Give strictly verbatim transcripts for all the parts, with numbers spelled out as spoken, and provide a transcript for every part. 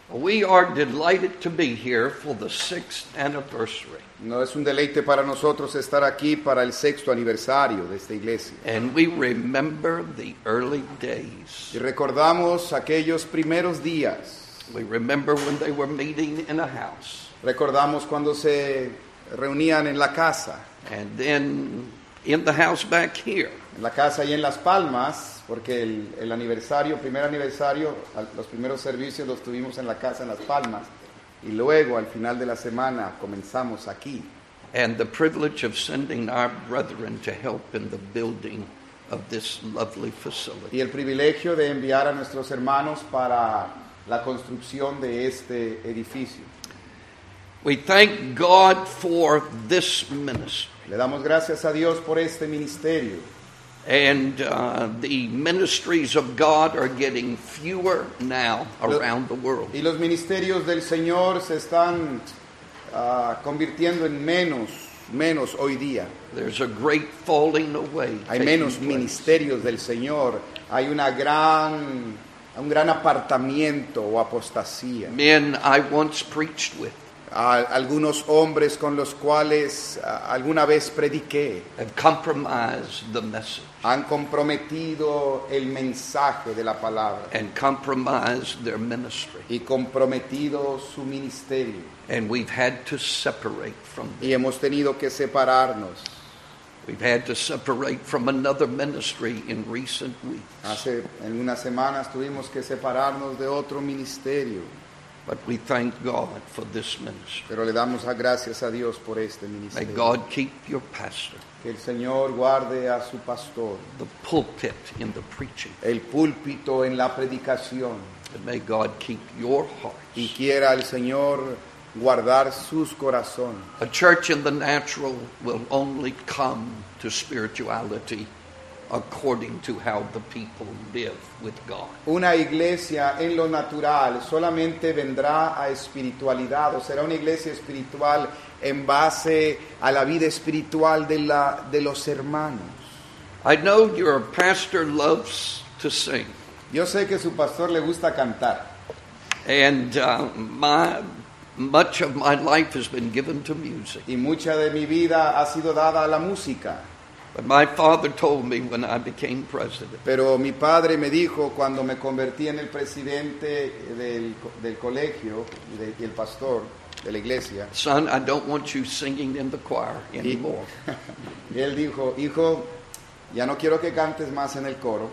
We are delighted to be here for the sixth anniversary. No es un deleite para nosotros estar aquí para el sexto aniversario de esta iglesia. And we remember the early days. Y recordamos aquellos primeros días. We remember when they were meeting in a house. Recordamos cuando se reunían en la casa. And then in the house back here. En la casa y en Las Palmas, porque el, el aniversario, primer aniversario, los primeros servicios los tuvimos en la casa en Las Palmas. Y luego, al final de la semana, comenzamos aquí. And the privilege of sending our brethren to help in the building of this lovely facility. Y el privilegio de enviar a nuestros hermanos para la construcción de este edificio. We thank God for this ministry. Le damos gracias a Dios por este ministerio. And uh, the ministries of God are getting fewer now around the world. Y los ministerios del Señor se están uh, convirtiendo en menos, menos hoy día. There's a great falling away. Hay menos ministerios del Señor. Hay una gran, un gran apartamiento o apostasía. Men I once preached with. Uh, algunos hombres con los cuales uh, alguna vez prediqué have compromised the message. Han comprometido el mensaje de la palabra. And compromised their ministry. Y comprometido su ministerio. And we've had to separate from them. Y hemos tenido que separarnos. We've had to separate from another ministry in recent weeks. Hace en unas semanas tuvimos que separarnos de otro ministerio. But we thank God for this ministry. Pero le damos gracias a Dios por este ministerio. May God keep your pastor. Que el Señor guarde a su pastor. The pulpit in the preaching. El púlpito en la predicación. And may God keep your hearts. Y quiera el Señor guardar sus corazones. A church in the natural will only come to spirituality according to how the people live with God. Una iglesia en lo natural solamente vendrá a espiritualidad, o será una iglesia espiritual en base a la vida espiritual de, la, de los hermanos. I know your pastor loves to sing. Yo sé que su pastor le gusta cantar. And uh, my, much of my life has been given to music. Y mucha de mi vida ha sido dada a la música. But my father told me when I became president. Pero mi padre me dijo cuando me convertí en el presidente del, del colegio y, de, y el pastor de la iglesia. Son, I don't want you singing in the choir anymore. Y él dijo, hijo, ya no quiero que cantes más en el coro.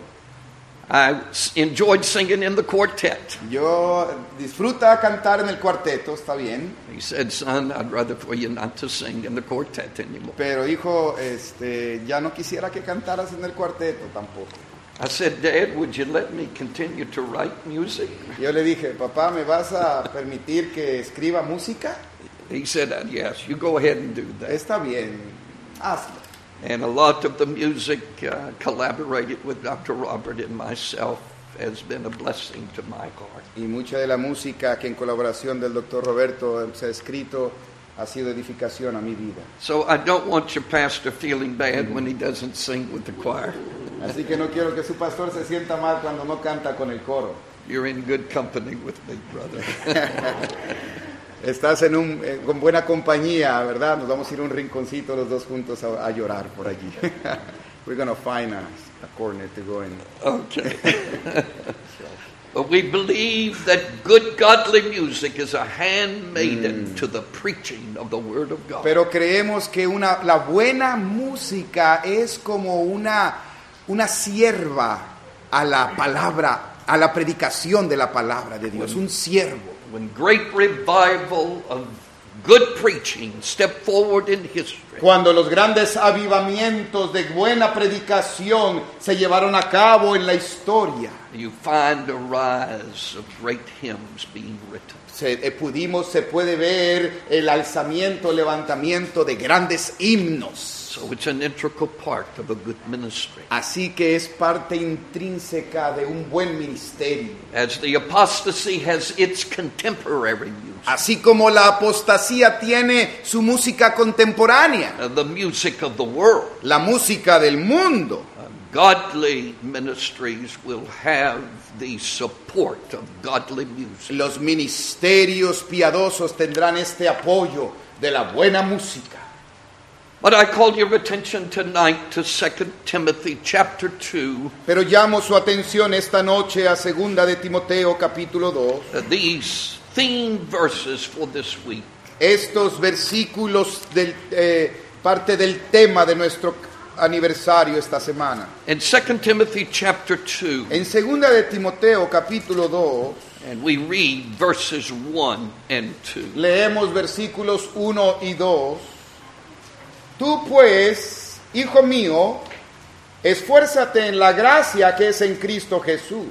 I enjoyed singing in the quartet. Yo disfruta cantar en el cuarteto, está bien. He said, son, I'd rather for you not to sing in the quartet anymore. Pero hijo, este, ya no quisiera que cantaras en el cuarteto tampoco. I said, Dad, would you let me continue to write music? Yo le dije, papá, ¿me vas a permitir que escriba música? He said, yes, you go ahead and do that. Está bien, hazlo. And a lot of the music uh, collaborated with Doctor Robert and myself has been a blessing to my heart. Y mucha de la música que en colaboración del doctor Roberto se ha escrito ha sido edificación a mi vida. So I don't want your pastor feeling bad when he doesn't sing with the choir. Así que no quiero que su pastor se sienta mal cuando no canta con el coro. You're in good company with me, brother. Estás en un, eh, con buena compañía, ¿verdad? Nos vamos a ir a un rinconcito los dos juntos a, a llorar por allí. We're going to find a, a corner to go in. Okay. But we believe that good godly music is a handmaiden mm. to the preaching of the Word of God. Pero creemos que una, la buena música es como una, una sierva a la palabra, a la predicación de la palabra de Dios, un siervo. When great revival of good preaching stepped forward in history. Cuando los grandes avivamientos de buena predicación se llevaron a cabo en la historia. You find a rise of great hymns being written. Se, eh, pudimos, se puede ver el alzamiento, el levantamiento de grandes himnos. So it's an integral part of a good ministry. Así que es parte intrínseca de un buen ministerio. As the apostasy has its contemporary music. Así como la apostasía tiene su música contemporánea. Uh, the music of the world. La música del mundo. Uh, godly ministries will have the support of godly music. Los ministerios piadosos tendrán este apoyo de la buena música. But I call your attention tonight to Second Timothy chapter two. Pero llamo su atención esta noche a Segunda de Timoteo capítulo dos. Uh, these theme verses for this week. Estos versículos del eh, parte del tema de nuestro aniversario esta semana. In Second Timothy chapter two. En Segunda de Timoteo capítulo dos. And we read verses one and two. Leemos versículos uno y dos. Tú pues, hijo mío, esfuérzate en la gracia que es en Cristo Jesús.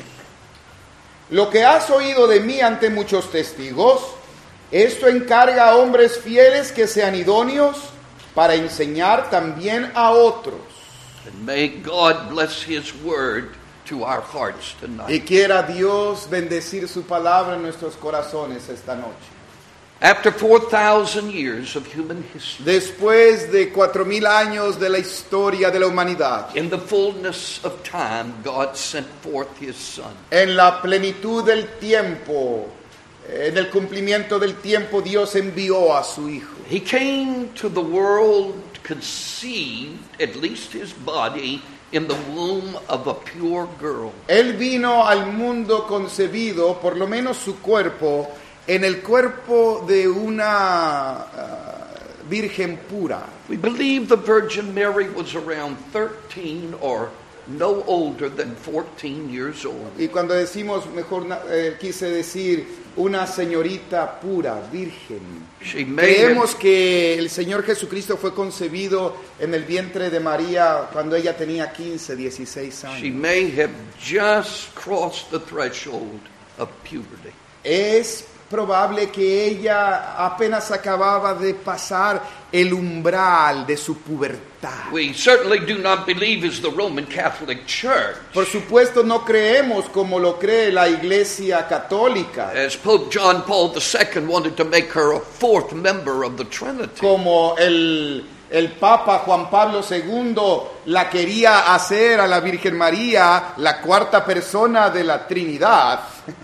Lo que has oído de mí ante muchos testigos, esto encarga a hombres fieles que sean idóneos para enseñar también a otros. And may God bless His word to our hearts tonight. Y quiera Dios bendecir su palabra en nuestros corazones esta noche. After four thousand years of human history, Después de cuatro mil años de la historia de la humanidad, in the fullness of time, God sent forth His Son. en la plenitud del tiempo, en el cumplimiento del tiempo, Dios envió a su Hijo. He came to the world conceived, at least His body, in the womb of a pure girl. Él vino al mundo concebido, por lo menos su cuerpo, en el cuerpo de una uh, virgen pura. We believe the Virgin Mary was around thirteen or no older than fourteen years old. Y cuando decimos, mejor eh, quise decir, una señorita pura, virgen. She may Creemos have, que el Señor Jesucristo fue concebido en el vientre de María cuando ella tenía quince, dieciséis she años. may have just crossed the threshold of puberty. Es probable que ella apenas acababa de pasar el umbral de su pubertad. We certainly do not believe as the Roman Catholic Church, Por supuesto no creemos como lo cree la Iglesia Católica, as Pope John Paul the Second wanted to make her a fourth member of the Trinity. como el, el Papa Juan Pablo segundo la quería hacer a la Virgen María la cuarta persona de la Trinidad.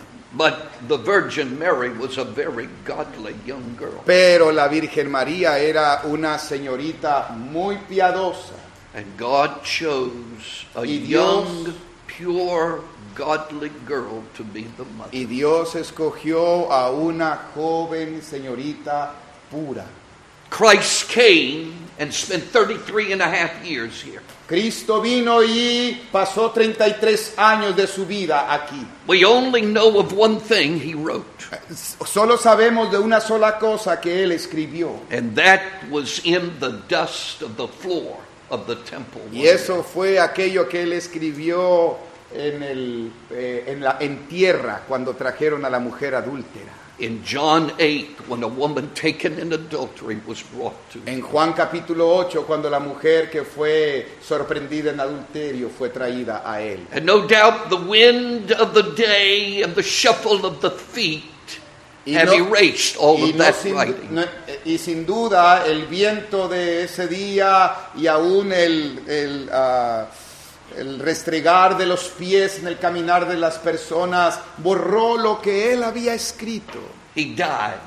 But the Virgin Mary was a very godly young girl. Pero la Virgen María era una señorita muy piadosa. And God chose a Y Dios- young, pure, godly girl to be the mother. Y Dios escogió a una joven señorita pura. Christ came and spent thirty-three and a half years here. Cristo vino y pasó treinta y tres años de su vida aquí. We only know of one thing he wrote, Solo sabemos de una sola cosa que él escribió. and that was in the dust of the floor of the temple. Y eso fue aquello que él escribió en, el, eh, en, la, en tierra cuando trajeron a la mujer adúltera. In John eight, when a woman taken in adultery was brought to him. En Juan capítulo ocho, cuando la mujer que fue sorprendida en adulterio fue traída a él. And no doubt the wind of the day and the shuffle of the feet Y have no- erased all y of no that sin, writing. no- y sin duda el viento de ese día y aún el, el, ah, el restregar de los pies en el caminar de las personas borró lo que él había escrito. He died.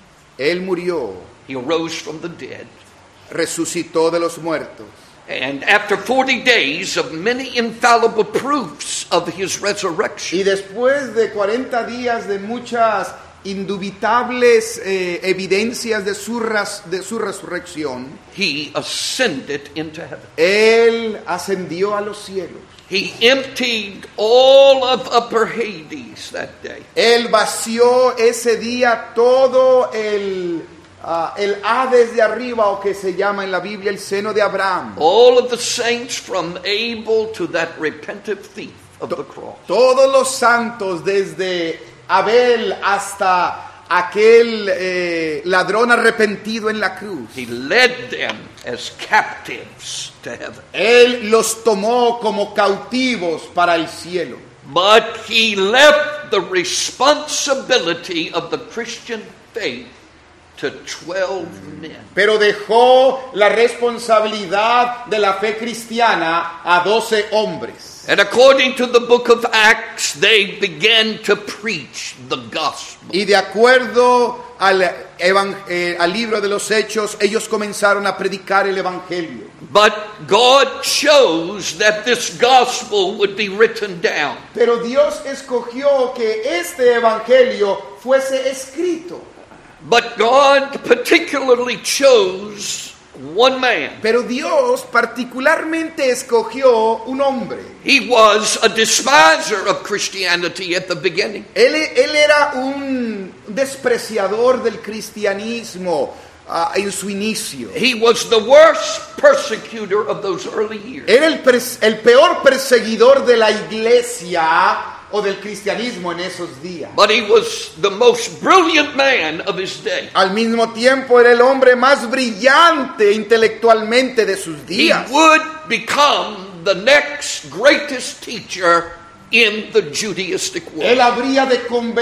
Él murió, He arose from the dead. resucitó de los muertos. And after forty days of many infallible proofs of his resurrection, Y después de cuarenta días de muchas indubitables eh, evidencias de su, ras- de su resurrección, he ascended into heaven. él ascendió a los cielos. He emptied all of upper Hades that day. Él vació ese día todo el, ah, el Hades de arriba, o que se llama en la Biblia el seno de Abraham. All of the saints from Abel to that repentant thief of the cross. Todos los santos, desde Abel hasta aquel eh, ladrón arrepentido en la cruz. He led them as captives to heaven. Él los tomó como cautivos para el cielo. But he left the responsibility of the Christian faith to twelve men. Pero dejó la responsabilidad de la fe cristiana a doce hombres. And according to the book of Acts, they began to preach the gospel. Y de acuerdo al, evan- eh, al libro de los Hechos, ellos comenzaron a predicar el evangelio. But God chose that this gospel would be written down. Pero Dios escogió que este evangelio fuese escrito. But God particularly chose one man. Pero Dios particularmente escogió un hombre. He was a despiser of Christianity at the beginning. Él, él era un despreciador del cristianismo uh, en su inicio. He was the worst persecutor of those early years. Era el, pers- el peor perseguidor de la iglesia o del cristianismo en esos días. But he was the most brilliant man of his day. Al mismo tiempo era el hombre más brillante intelectualmente de sus He días. would become the next greatest teacher in the Judaistic Él world. habría de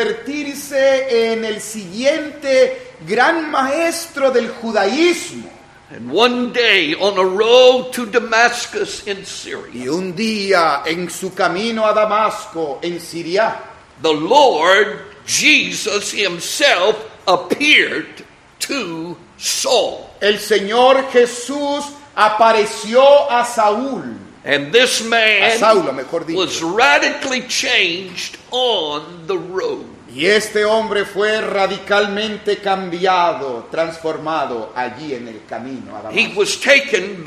convertirse en el siguiente gran maestro del judaísmo. And one day on a road to Damascus in Syria, Y un día en su camino a Damasco, en Siria, the Lord Jesus himself appeared to Saul. el Señor Jesús apareció a Saúl, And this a man Saulo, mejor was dicho. radically changed on the road. Y este hombre fue radicalmente cambiado, transformado allí en el camino a He Damasco. was taken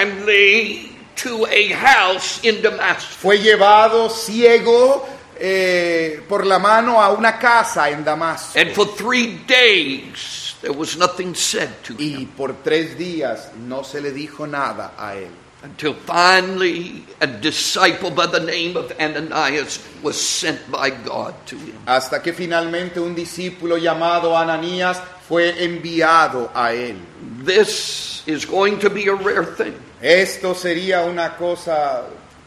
blindly to a house in Damascus. Fue llevado ciego eh, por la mano a una casa en Damasco. And for three days, there was nothing said to him Y por tres días no se le dijo nada a él. until finally a disciple by the name of Ananias was sent by God to him. Hasta que finalmente un discípulo llamado Ananías fue enviado a él. This is going to be a rare thing. Esto sería una cosa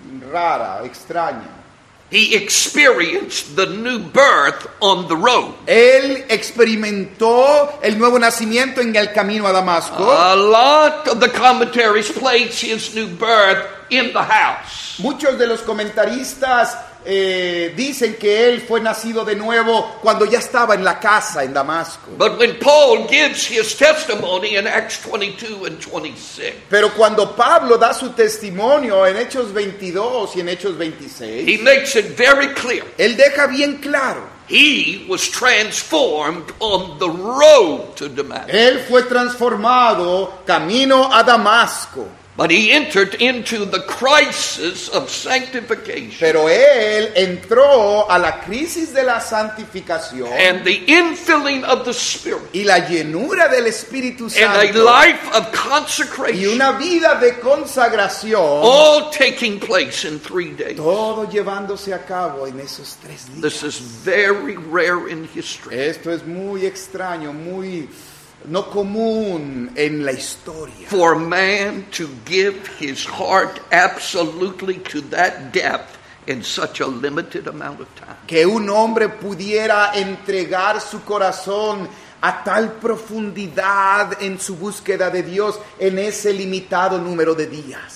rara, extraña. He experienced the new birth on the road. Él experimentó el nuevo nacimiento en el camino a Damasco. A lot of the commentaries place his new birth in the house. Muchos de los comentaristas eh, dicen que él fue nacido de nuevo cuando ya estaba en la casa en Damasco. But when Paul gives his testimony in Acts twenty-two and twenty-six, Pero cuando Pablo da su testimonio en Hechos veintidós y en Hechos veintiséis, he makes it very clear. él deja bien claro, He was transformed on the road to Damascus. él fue transformado camino a Damasco. But he entered into the crisis of sanctification Pero él entró a la crisis de la santificación and the infilling of the Spirit y la llenura del Espíritu and a Santo life of y consecration, una vida de consagración, all taking place in three days. todo llevándose a cabo en esos tres días. This is very rare in history. Esto es muy extraño, muy no común en la historia. For a man to give his heart absolutely to that depth in such a limited amount of time. Que un hombre pudiera entregar su corazón a tal profundidad en su búsqueda de Dios en ese limitado número de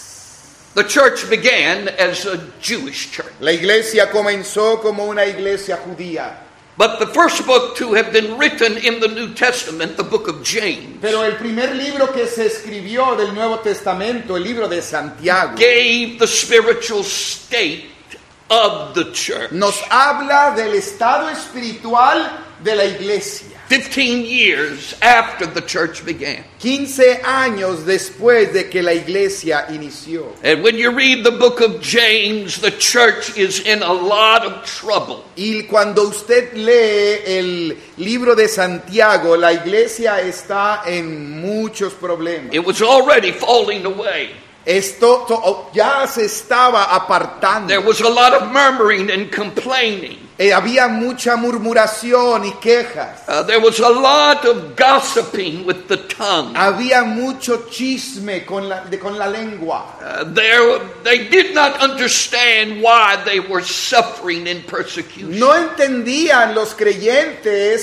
días. The church began as a Jewish church. La iglesia comenzó como una iglesia judía. But the first book to have been written in the New Testament, the book of James, Pero el primer libro que se escribió del Nuevo Testamento, el libro de Santiago, gave the spiritual state of the church. nos habla del estado espiritual de la iglesia. Fifteen years after the church began. quince años después de que la iglesia inició. And when you read the book of James, the church is in a lot of trouble. Y cuando usted lee el libro de Santiago, la iglesia está en muchos problemas. It was already falling away. Esto to- ya se estaba apartando. There was a lot of murmuring and complaining. Eh, había mucha murmuración y quejas. Uh, there was a lot of gossiping with the tongue. Había mucho chisme con la, de, con la lengua. Uh, there, they did not understand why they were suffering in persecution. No entendían los creyentes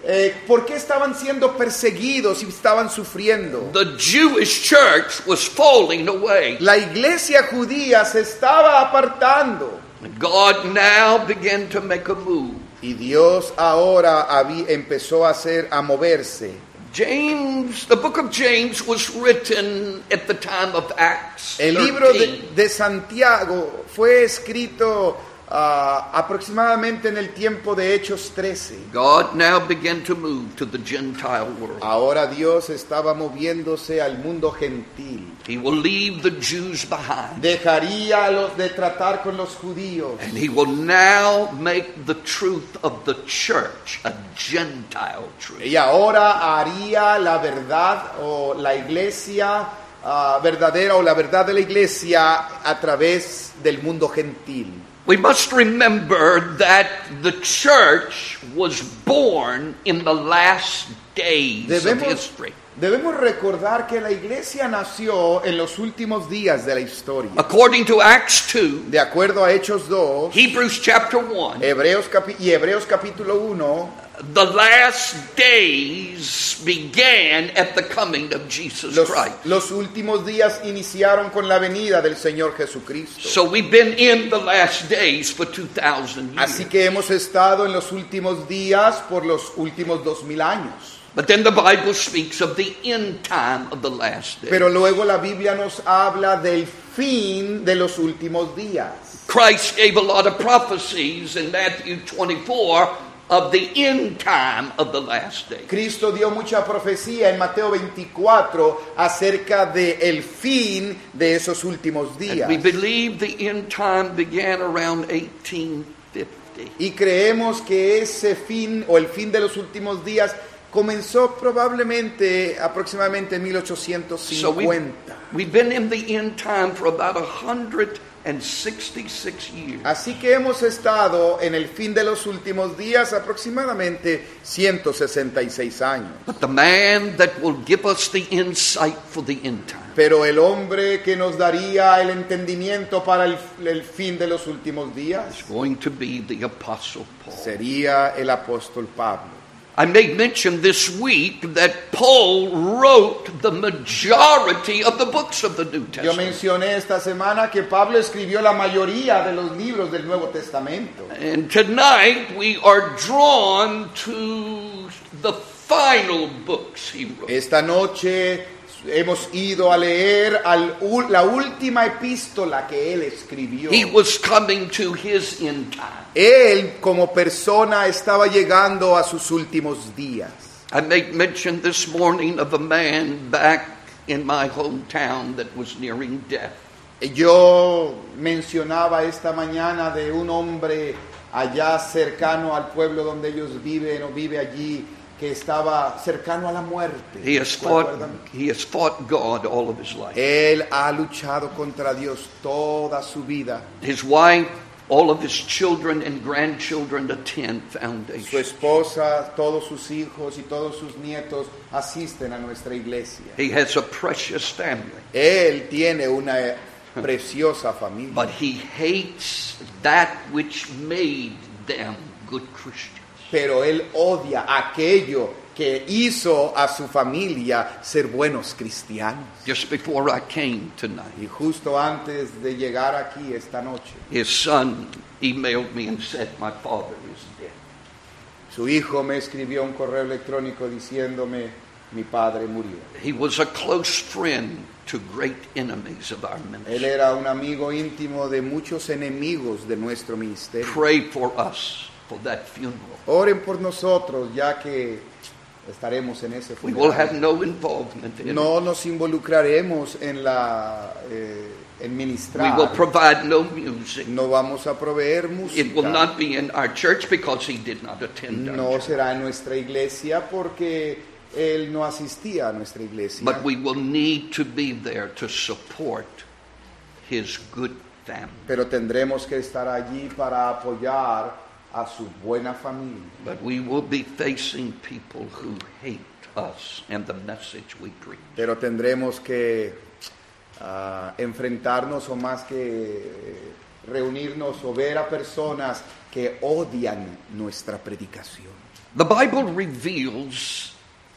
Eh, ¿Por qué estaban siendo perseguidos y estaban sufriendo? The Jewish church was falling away. La iglesia judía se estaba apartando. God now began to make a move. Y Dios ahora habí, empezó a hacer, a moverse. James, the book of James was written at the time of Acts El libro de, thirteen. de Santiago fue escrito uh, aproximadamente en el tiempo de Hechos trece. God now began to move to the Gentile world. Ahora Dios estaba moviéndose al mundo gentil. He will leave the Jews behind. Dejaría a los de tratar con los judíos. And he will now make the truth of the church a Gentile truth. Y ahora haría la verdad o la iglesia uh, verdadera o la verdad de la iglesia a través del mundo gentil. We must remember that the church was born in the last days Debemos, of history. debemos recordar que la iglesia nació en los últimos días de la historia. According to Acts two, De acuerdo a Hechos dos, Hebrews chapter one, Hebreos capi- y Hebreos capítulo uno, the last days began at the coming of Jesus los, Christ. los últimos días iniciaron con la venida del Señor Jesucristo. So we've been in the last days for two thousand years. Así que hemos estado en los últimos días por los últimos dos mil años. But then the Bible speaks of the end time of the last days. Pero luego la Biblia nos habla del fin de los últimos días. Christ gave a lot of prophecies in Matthew twenty-four of the end time of the last days. Cristo dio mucha profecía en Mateo veinticuatro acerca de el fin de esos últimos días. And we believe the end time began around eighteen fifty. Y creemos que ese fin o el fin de los últimos días comenzó probablemente aproximadamente en mil ochocientos So we've, cincuenta. we've been in the end time for about one hundred sixty-six years. Así que hemos estado en el fin de los últimos días aproximadamente ciento sesenta y seis años. But the man that will give us the insight for the end time Pero el hombre que nos daría el entendimiento para el, el fin de los últimos días is going to be the Apostle Paul. sería el apóstol Pablo. I made mention this week that Paul wrote the majority of the books of the New Yo Testament. mencioné esta semana que Pablo escribió la mayoría de los libros del Nuevo Testamento. And tonight we are drawn to the final books he wrote. Esta noche hemos ido a leer al, la última epístola que él escribió. He was coming to his end time. Él como persona estaba llegando a sus últimos días. I made mention this morning of a man back in my hometown that was nearing death. Yo mencionaba esta mañana de un hombre allá cercano al pueblo donde ellos viven o vive allí, que estaba cercano a la muerte. He has fought, he has fought God all of his life. Él ha luchado contra Dios toda su vida. His wife, all of his children and grandchildren attend Su Foundation. esposa, todos sus hijos y todos sus nietos asisten a nuestra iglesia. He has a precious family, Él tiene una preciosa familia, but he hates that which made them good Christians. pero él odia aquello que hizo a su familia ser buenos cristianos. Just before I came tonight, Y justo antes de llegar aquí esta noche, his son emailed me and said, "My father is dead." su hijo me escribió un correo electrónico diciéndome, mi padre murió. He was a close friend to great enemies of our Él ministry. era un amigo íntimo de muchos enemigos de nuestro ministerio. Pray for us for that funeral. Oren por nosotros, ya que estaremos en ese We will have funeral. no involvement in it. No nos involucraremos en la eh, en We will ministrar. provide no music. No vamos a proveer It will música. not be in our church because he did not attend our No church. será en nuestra iglesia porque él no asistía a nuestra iglesia. But we will need to be there to support his good family. Pero tendremos que estar allí para apoyar a su buena familia. But we will be facing people who hate us and the message we preach. Pero tendremos que ah, enfrentarnos o más que eh, reunirnos o ver a personas que odian nuestra predicación. The Bible reveals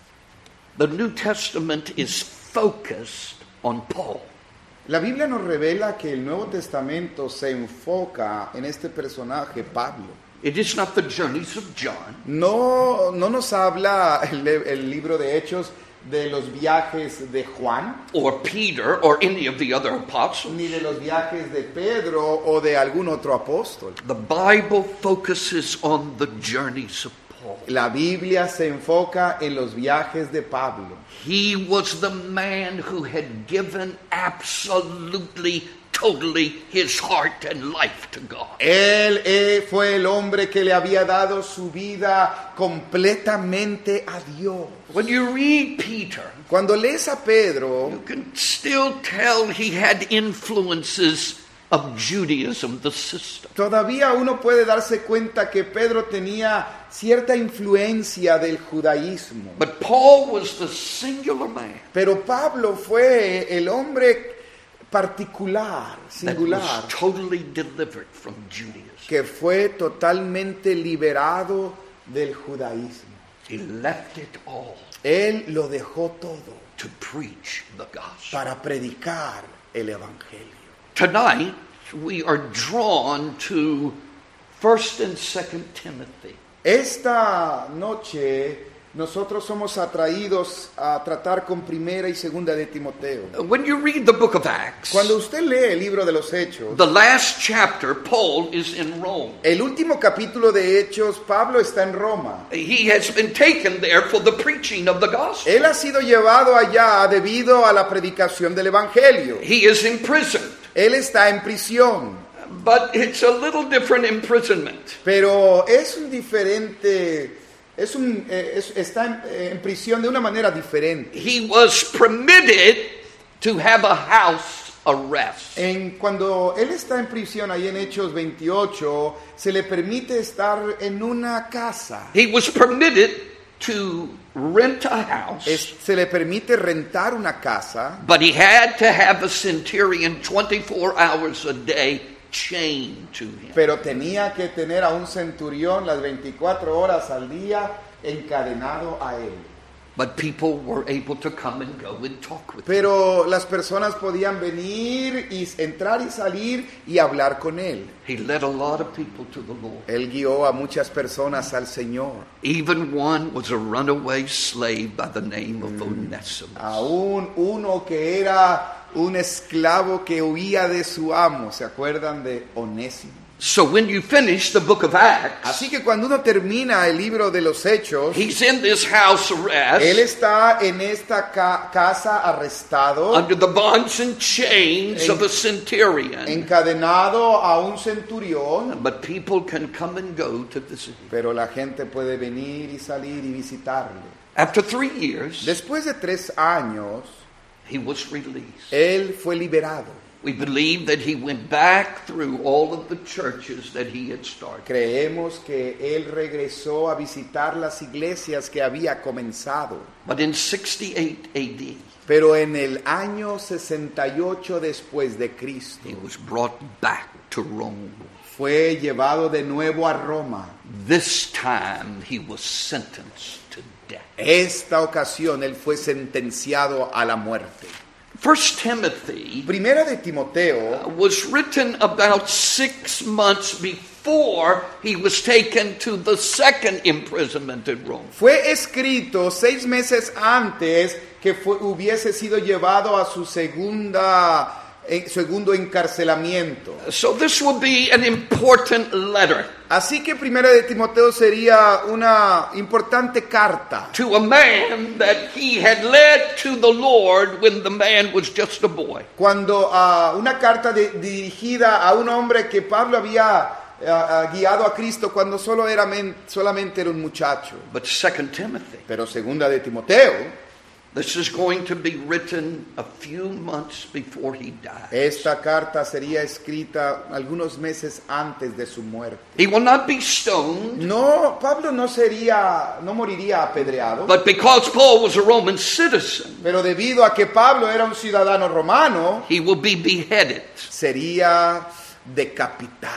the New Testament is focused on Paul. La Biblia nos revela que el Nuevo Testamento se enfoca en este personaje, Pablo. It is not the journeys of John. No, no nos habla el, el libro de Hechos de los viajes de Juan, Or Peter, or any of the other apostles. ni de los viajes de Pedro o de algún otro apóstol. The Bible focuses on the journeys of Paul. La Biblia se enfoca en los viajes de Pablo. He was the man who had given absolutely, totally his heart and life to God. Él eh, fue el hombre que le había dado su vida completamente a Dios. When you read Peter, Cuando lees a Pedro, you can still tell he had influences of Judaism, the system. todavía uno puede darse cuenta que Pedro tenía cierta influencia del judaísmo. But Paul was the singular man Pero Pablo fue el hombre particular, that singular, was totally delivered from Judaism. que fue totalmente liberado del judaísmo. He left it all Él lo dejó todo to preach the gospel. para predicar el evangelio. Tonight, we are drawn to First and Second Timothy. Esta noche nosotros somos atraídos a tratar con Primera y Segunda de Timoteo. When you read the book of Acts, Cuando usted lee el libro de los Hechos, the last chapter, Paul is in Rome. el último capítulo de Hechos, Pablo está en Roma. He has been taken there for the preaching of the gospel. Él ha sido llevado allá debido a la predicación del evangelio. He is imprisoned, Él está en prisión, but it's a little different imprisonment. pero es un diferente, es un, eh, es- está en, eh, en prisión de una manera diferente. He was permitted to have a house arrest. En, cuando él está en prisión, ahí en Hechos veintiocho, se le permite estar en una casa. He was permitted to rent a house, Es- se le permite rentar una casa, but he had to have a centurion twenty-four hours a day chained to him. pero tenía que tener a un centurión las veinticuatro horas al día encadenado a él. But people were able to come and go and talk with him. Pero las personas podían venir y entrar y salir y hablar con él. He led a lot of people to the Lord. Él guió a muchas personas al Señor. Even one was a runaway slave by the name of Onesimus. Aún uno que era un esclavo que huía de su amo. ¿Se acuerdan de Onésimo? So when you finish the book of Acts, Así que cuando uno termina el libro de los Hechos, he's in this house él arrest está en esta ca- casa arrestado, under the bonds and chains of a centurion. encadenado a un centurión, But people can come and go to visit him. pero la gente puede venir y salir y visitarle. After three years, Después de tres años, he was released. él fue liberado. We believe that he went back through all of the churches that he had started. Creemos que él regresó a visitar las iglesias que había comenzado. But in sixty-eight A D, Pero en el año sesenta y ocho después de Cristo, he was brought back to Rome. fue llevado de nuevo a Roma. This time he was sentenced to death. Esta ocasión él fue sentenciado a la muerte. First Timothy Primera de Timoteo was written about six months before he was taken to the second imprisonment in Rome. fue escrito seis meses antes que fue- hubiese sido llevado a su segunda, eh, segundo encarcelamiento. So this will be an important letter Así que Primera de Timoteo sería una importante carta to a man that he had led to the Lord when the man was just a boy. cuando ah, una carta de- dirigida a un hombre que Pablo había ah, ah, guiado a Cristo cuando solo era men- solamente era un muchacho. But Second Timothy, Pero Segunda de Timoteo, this is going to be written a few months before he died. esta carta sería escrita algunos meses antes de su muerte. He will not be stoned, No, Pablo no sería, no moriría apedreado, but because Paul was a Roman citizen, pero debido a que Pablo era un ciudadano romano, he will be beheaded. sería decapitado.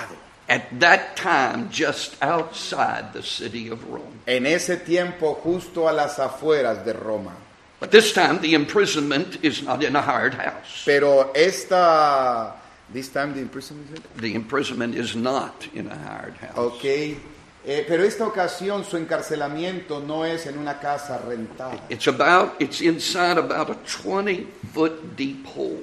at that time just outside the city of Rome. En ese tiempo, justo a las afueras de Roma. But this time the imprisonment is not in a hired house. Pero esta, this time the imprisonment, The imprisonment is not in a hired house. okay. Eh, pero esta ocasión su encarcelamiento no es en una casa rentada. It's about, it's inside about a twenty foot deep hole.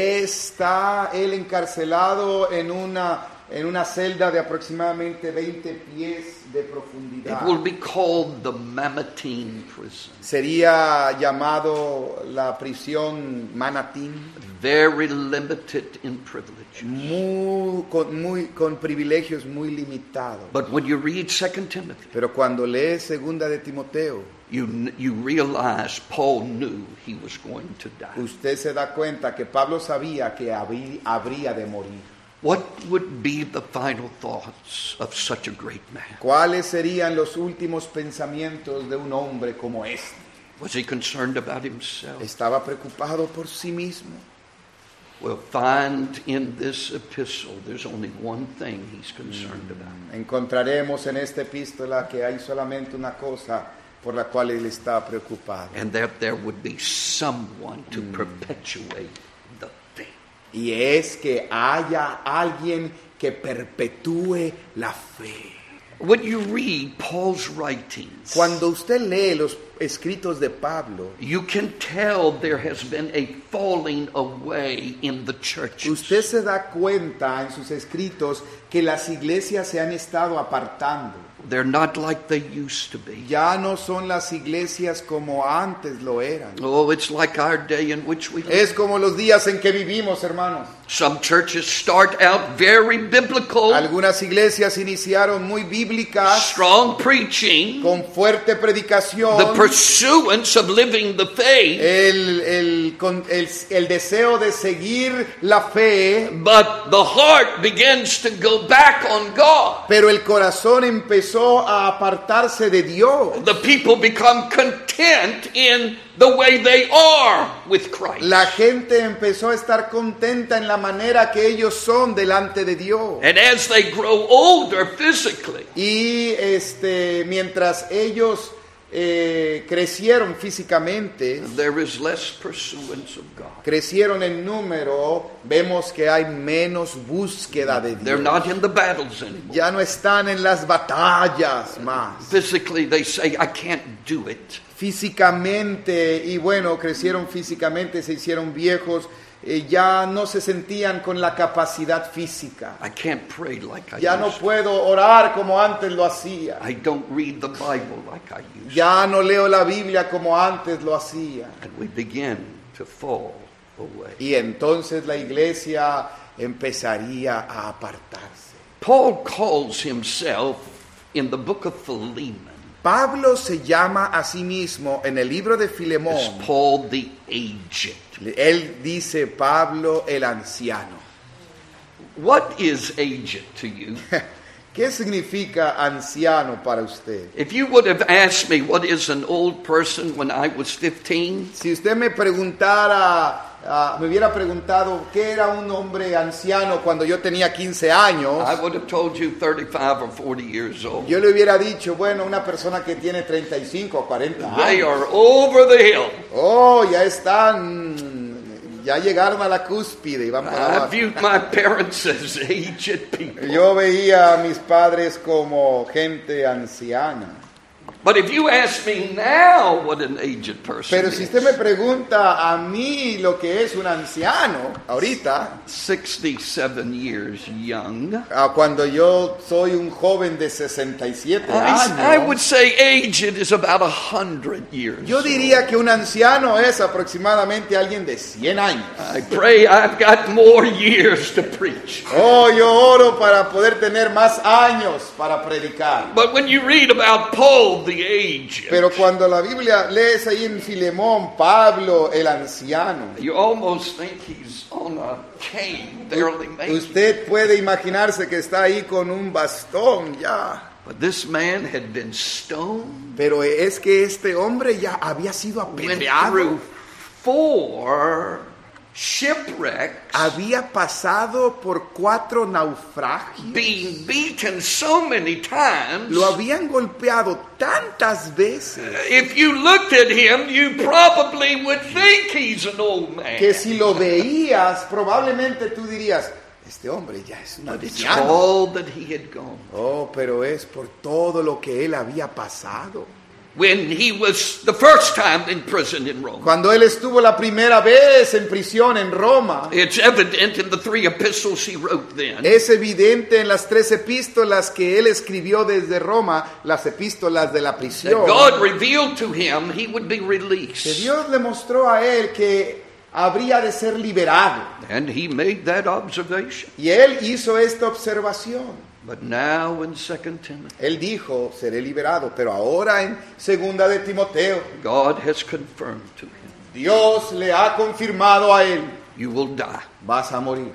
Está él encarcelado en una, en una celda de aproximadamente veinte pies de It profundidad. will be called the Mamertine prison. Sería llamado la prisión Manatín, Very limited in privilege. muy, con, muy, con privilegios muy limitados. But when you read Second Timothy, Pero cuando lees segunda de Timoteo, you, you realize Paul knew he was going to die. usted se da cuenta que Pablo sabía que habrí- habría de morir. What would be the final thoughts of such a great man? ¿Cuáles serían los últimos pensamientos de un hombre como este? Was he concerned about himself? ¿Estaba preocupado por sí mismo? We'll find in this epistle there's only one thing he's concerned about. Encontraremos en esta epístola que hay solamente una cosa por la cual él está preocupado. And that there would be someone to perpetuate the faith. Y es que haya alguien que perpetúe la fe. When you read Paul's writings, Cuando usted lee los escritos de Pablo, you can tell there has been a falling away in the churches. usted se da cuenta en sus escritos que las iglesias se han estado apartando. They're not like they used to be. Ya no son las iglesias como antes lo eran. Oh, it's like our day in which we live. Es como los días en que vivimos, hermanos. Some churches start out very biblical, Algunas iglesias iniciaron muy bíblicas, strong preaching, con fuerte predicación, the pursuance of living the faith, el, el, con- el, el deseo de seguir la fe, but the heart begins to go back on God. pero el corazón empezó a apartarse de Dios. The people become content in the way they are with Christ. La gente empezó a estar contenta en la manera que ellos son delante de Dios. And as they grow older physically, Y este, mientras ellos eh, crecieron físicamente, there is less pursuance of God. crecieron en número, vemos que hay menos búsqueda de They're Dios. not in the battles anymore. Ya no están en las batallas más. Physically, they say, I can't do it. Físicamente, y bueno, crecieron físicamente, se hicieron viejos, eh, ya no se sentían con la capacidad física. I can't pray like I Ya no used to. puedo orar como antes lo hacía. I don't read the Bible like I used to. Ya no leo la Biblia como antes lo hacía. And we begin to fall away. Y entonces la iglesia empezaría a apartarse. Paul calls himself in the book of Philemon Pablo se llama a sí mismo en el libro de as Filemón. Paul the aged. Él dice Pablo el anciano. What is aged to you? ¿Qué significa anciano para usted? If you would have asked me what is an old person when I was fifteen, Si usted me preguntara, ah, me hubiera preguntado qué era un hombre anciano cuando yo tenía quince años, I would have told you thirty-five or forty years old. yo le hubiera dicho, bueno, una persona que tiene treinta y cinco o cuarenta They años. are over the hill. Oh, ya están, ya llegaron a la cúspide y van para I abajo. viewed my parents as aged people. Yo veía a mis padres como gente anciana. But if you ask me now what an aged person Pero si usted is, me pregunta a mí lo que es un anciano, ahorita, sixty-seven years young, ah, cuando yo soy un joven de sesenta y siete I, I would años, say aged is about a hundred years. yo diría que un anciano es aproximadamente alguien de cien años. I pray I've got more years to preach. Oh, yo oro para poder tener más años para predicar. But when you read about Paul the aged, Pero cuando la Biblia lees ahí en Filemón, Pablo el anciano, you almost think he's on a cane, barely making it. usted puede imaginarse que está ahí con un bastón ya. But this man had been stoned, Pero es que este hombre ya había sido went apedreado. through four shipwrecks, había pasado por cuatro naufragios. being beaten so many times. Lo habían golpeado tantas veces If you looked at him, you probably would think he's an old man. que si lo veías, probablemente tú dirías, este hombre ya es un But it's anciano. all that he had gone. Oh, pero es por todo lo que él había pasado. When he was the first time in prison in Rome, Cuando él estuvo la primera vez en prisión en Roma, it's evident in the three epistles he wrote then. es evidente en las tres epístolas que él escribió desde Roma, las epístolas de la That prisión, God revealed to him he would be que released. Dios le mostró a él que habría de ser liberado. And he made that observation. Y él hizo esta observación. But now in Second Timothy, Él dijo, seré liberado, pero ahora en segunda de Timoteo, God has confirmed to him, Dios le ha confirmado a él, you will die. vas a morir.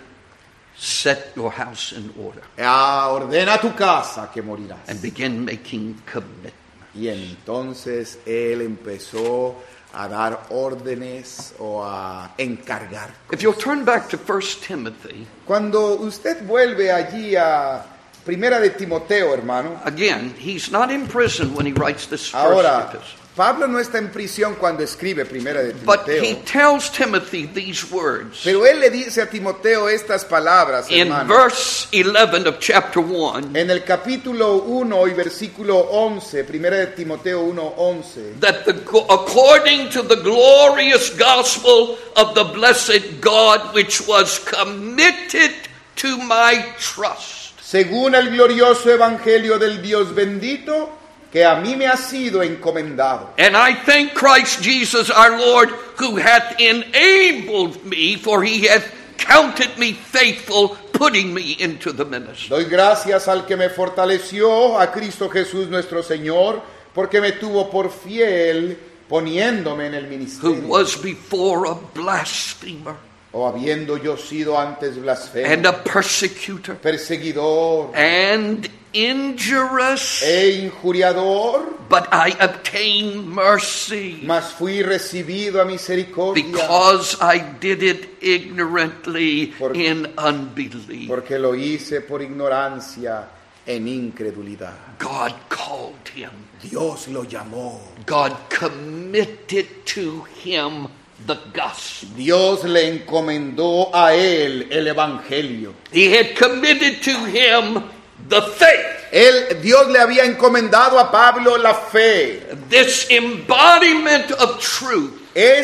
Set your house in order Ah, ordena tu casa que morirás. and begin making commitment. Y entonces él empezó a dar órdenes o a encargar. If you'll turn back to First Timothy, Cuando usted vuelve allí a Primera de Timoteo, hermano, again, he's not in prison when he writes this first ahora epistle. Pablo no está en prisión cuando escribe Primera de But he Timoteo, tells Timothy these words. pero él le dice a Timoteo estas palabras, In hermano. verse eleven of chapter one, En el capítulo uno y versículo once, Primera de Timoteo uno, once, that the, according to the glorious gospel of the blessed God, which was committed to my trust. según el glorioso evangelio del Dios bendito, que a mí me ha sido encomendado. And I thank Christ Jesus our Lord, who hath enabled me, for he hath counted me faithful, putting me into the ministry. Doy gracias al que me fortaleció, a Cristo Jesús nuestro Señor, porque me tuvo por fiel, poniéndome en el Who ministerio. was before a blasphemer O habiendo yo sido antes and blasfemo, a persecutor perseguidor and injurious, e injuriador, but I obtained mercy mas fui recibido a misericordia, because I did it ignorantly Por- in unbelief. porque lo hice por ignorancia en incredulidad. God called him. Dios lo llamó. God committed to him the gospel. Dios le encomendó a él el evangelio. He had committed to him the faith, Él, Dios le había encomendado a Pablo la fe, this embodiment of truth.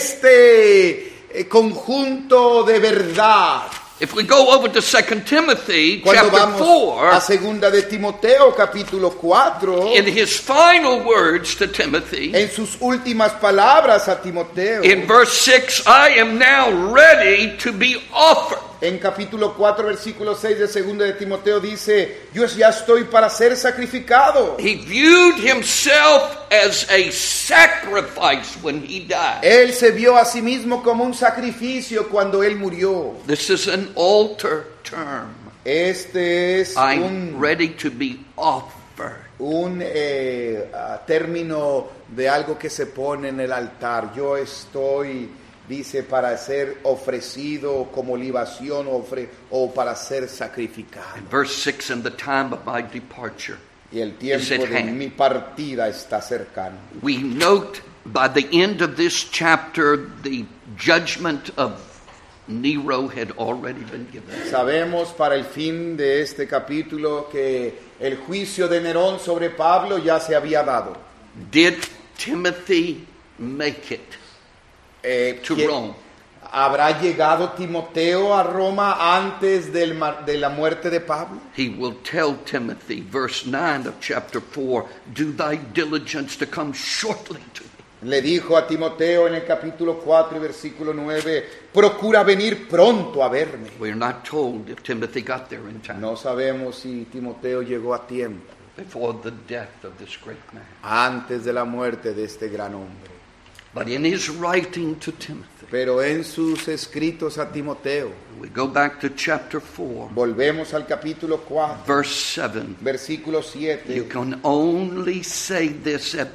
este eh, conjunto de verdad. If we go over to Second Timothy Cuando chapter vamos four, a segunda de Timoteo capítulo cuatro, in his final words to Timothy, en sus últimas palabras a Timoteo, in verse six, I am now ready to be offered. en capítulo cuatro versículo seis de segunda de Timoteo dice, yo ya estoy para ser sacrificado. He viewed himself as a sacrifice when he died. Él se vio a sí mismo como un sacrificio cuando él murió. This is an altar term. Este es I'm un, ready to be offered. un eh, ah, término de algo que se pone en el altar. Yo estoy, dice, para ser ofrecido como libación ofre, o para ser sacrificado. In verse six, in the time of my departure, Y el Is tiempo at de hand. mi partida está cercano. we note by the end of this chapter the judgment of Nero had already been given. Sabemos para el fin de este capítulo que el juicio de Nerón sobre Pablo ya se había dado. Did Timothy make it Eh, to que- Rome? ¿Habrá llegado Timoteo a Roma antes del mar- de la muerte de Pablo? He will tell Timothy, verse nine of chapter four, do thy diligence to come shortly to me. Le dijo a Timoteo en el capítulo cuatro y versículo nueve, procura venir pronto a verme. We're not told if Timothy got there in time No sabemos si Timoteo llegó a tiempo, before the death of this great man. antes de la muerte de este gran hombre. But in his writing to Timothy, Pero en sus escritos a Timoteo, we go back to chapter four, volvemos al capítulo cuatro, verse seven. versículo You siete. can only say this at the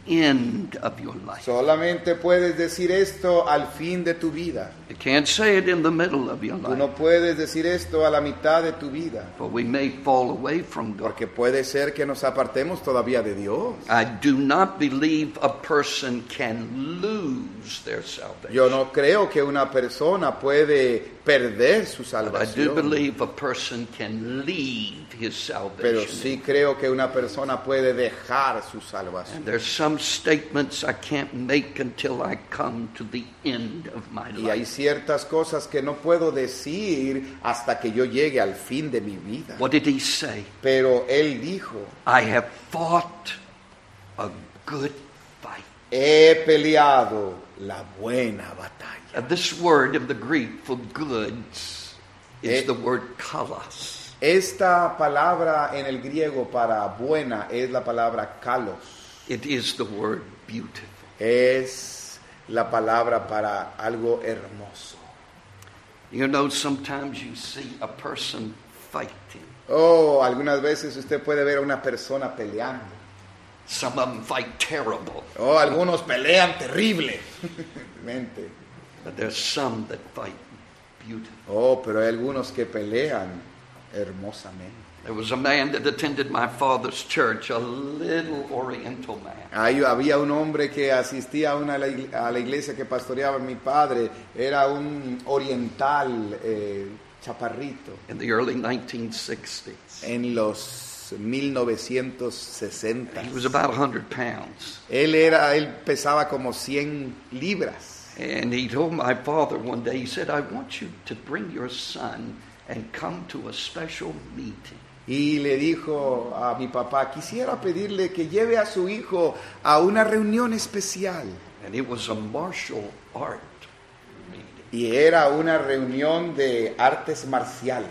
end of your life. Solamente puedes decir esto al fin de tu vida. You can't say it in the middle of your Tú life. no puedes decir esto a la mitad de tu vida, For we may fall away from God. porque puede ser que nos apartemos todavía de Dios. I do not believe a person can lose their salvation. Yo no creo que una persona puede perder su But I do salvación, believe a person can leave his salvation. pero sí creo que una persona puede dejar su And salvación. there's some statements I can't make until I come to the end of my Y hay life. ciertas cosas que no puedo decir hasta que yo llegue al fin de mi vida. What did he say? Pero él dijo, I have fought a good fight. he peleado la buena batalla. Uh, this word in the Greek for goods is Eh. the word kalos. Esta palabra en el griego para buena es la palabra kalos. It is the word beautiful. Es la palabra para algo hermoso. You know, sometimes you see a person fighting. Oh, algunas veces usted puede ver a una persona peleando. Some of them fight terrible, Oh, algunos pelean terriblemente. but there's some that fight beautiful. Oh, pero hay algunos que pelean hermosamente. There was a man that attended my father's church, a little Oriental man. Ahí había un hombre que asistía a, una, a la iglesia que pastoreaba mi padre. Era un oriental eh, chaparrito In the early nineteen sixties. en los mil novecientos sesenta. He was about one hundred pounds. Él era, él pesaba como cien libras. And he told my father one day, he said, I want you to bring your son and come to a special meeting. Y le dijo a mi papá, quisiera pedirle que lleve a su hijo a una reunión especial. And it was a martial art meeting. Y era una reunión de artes marciales.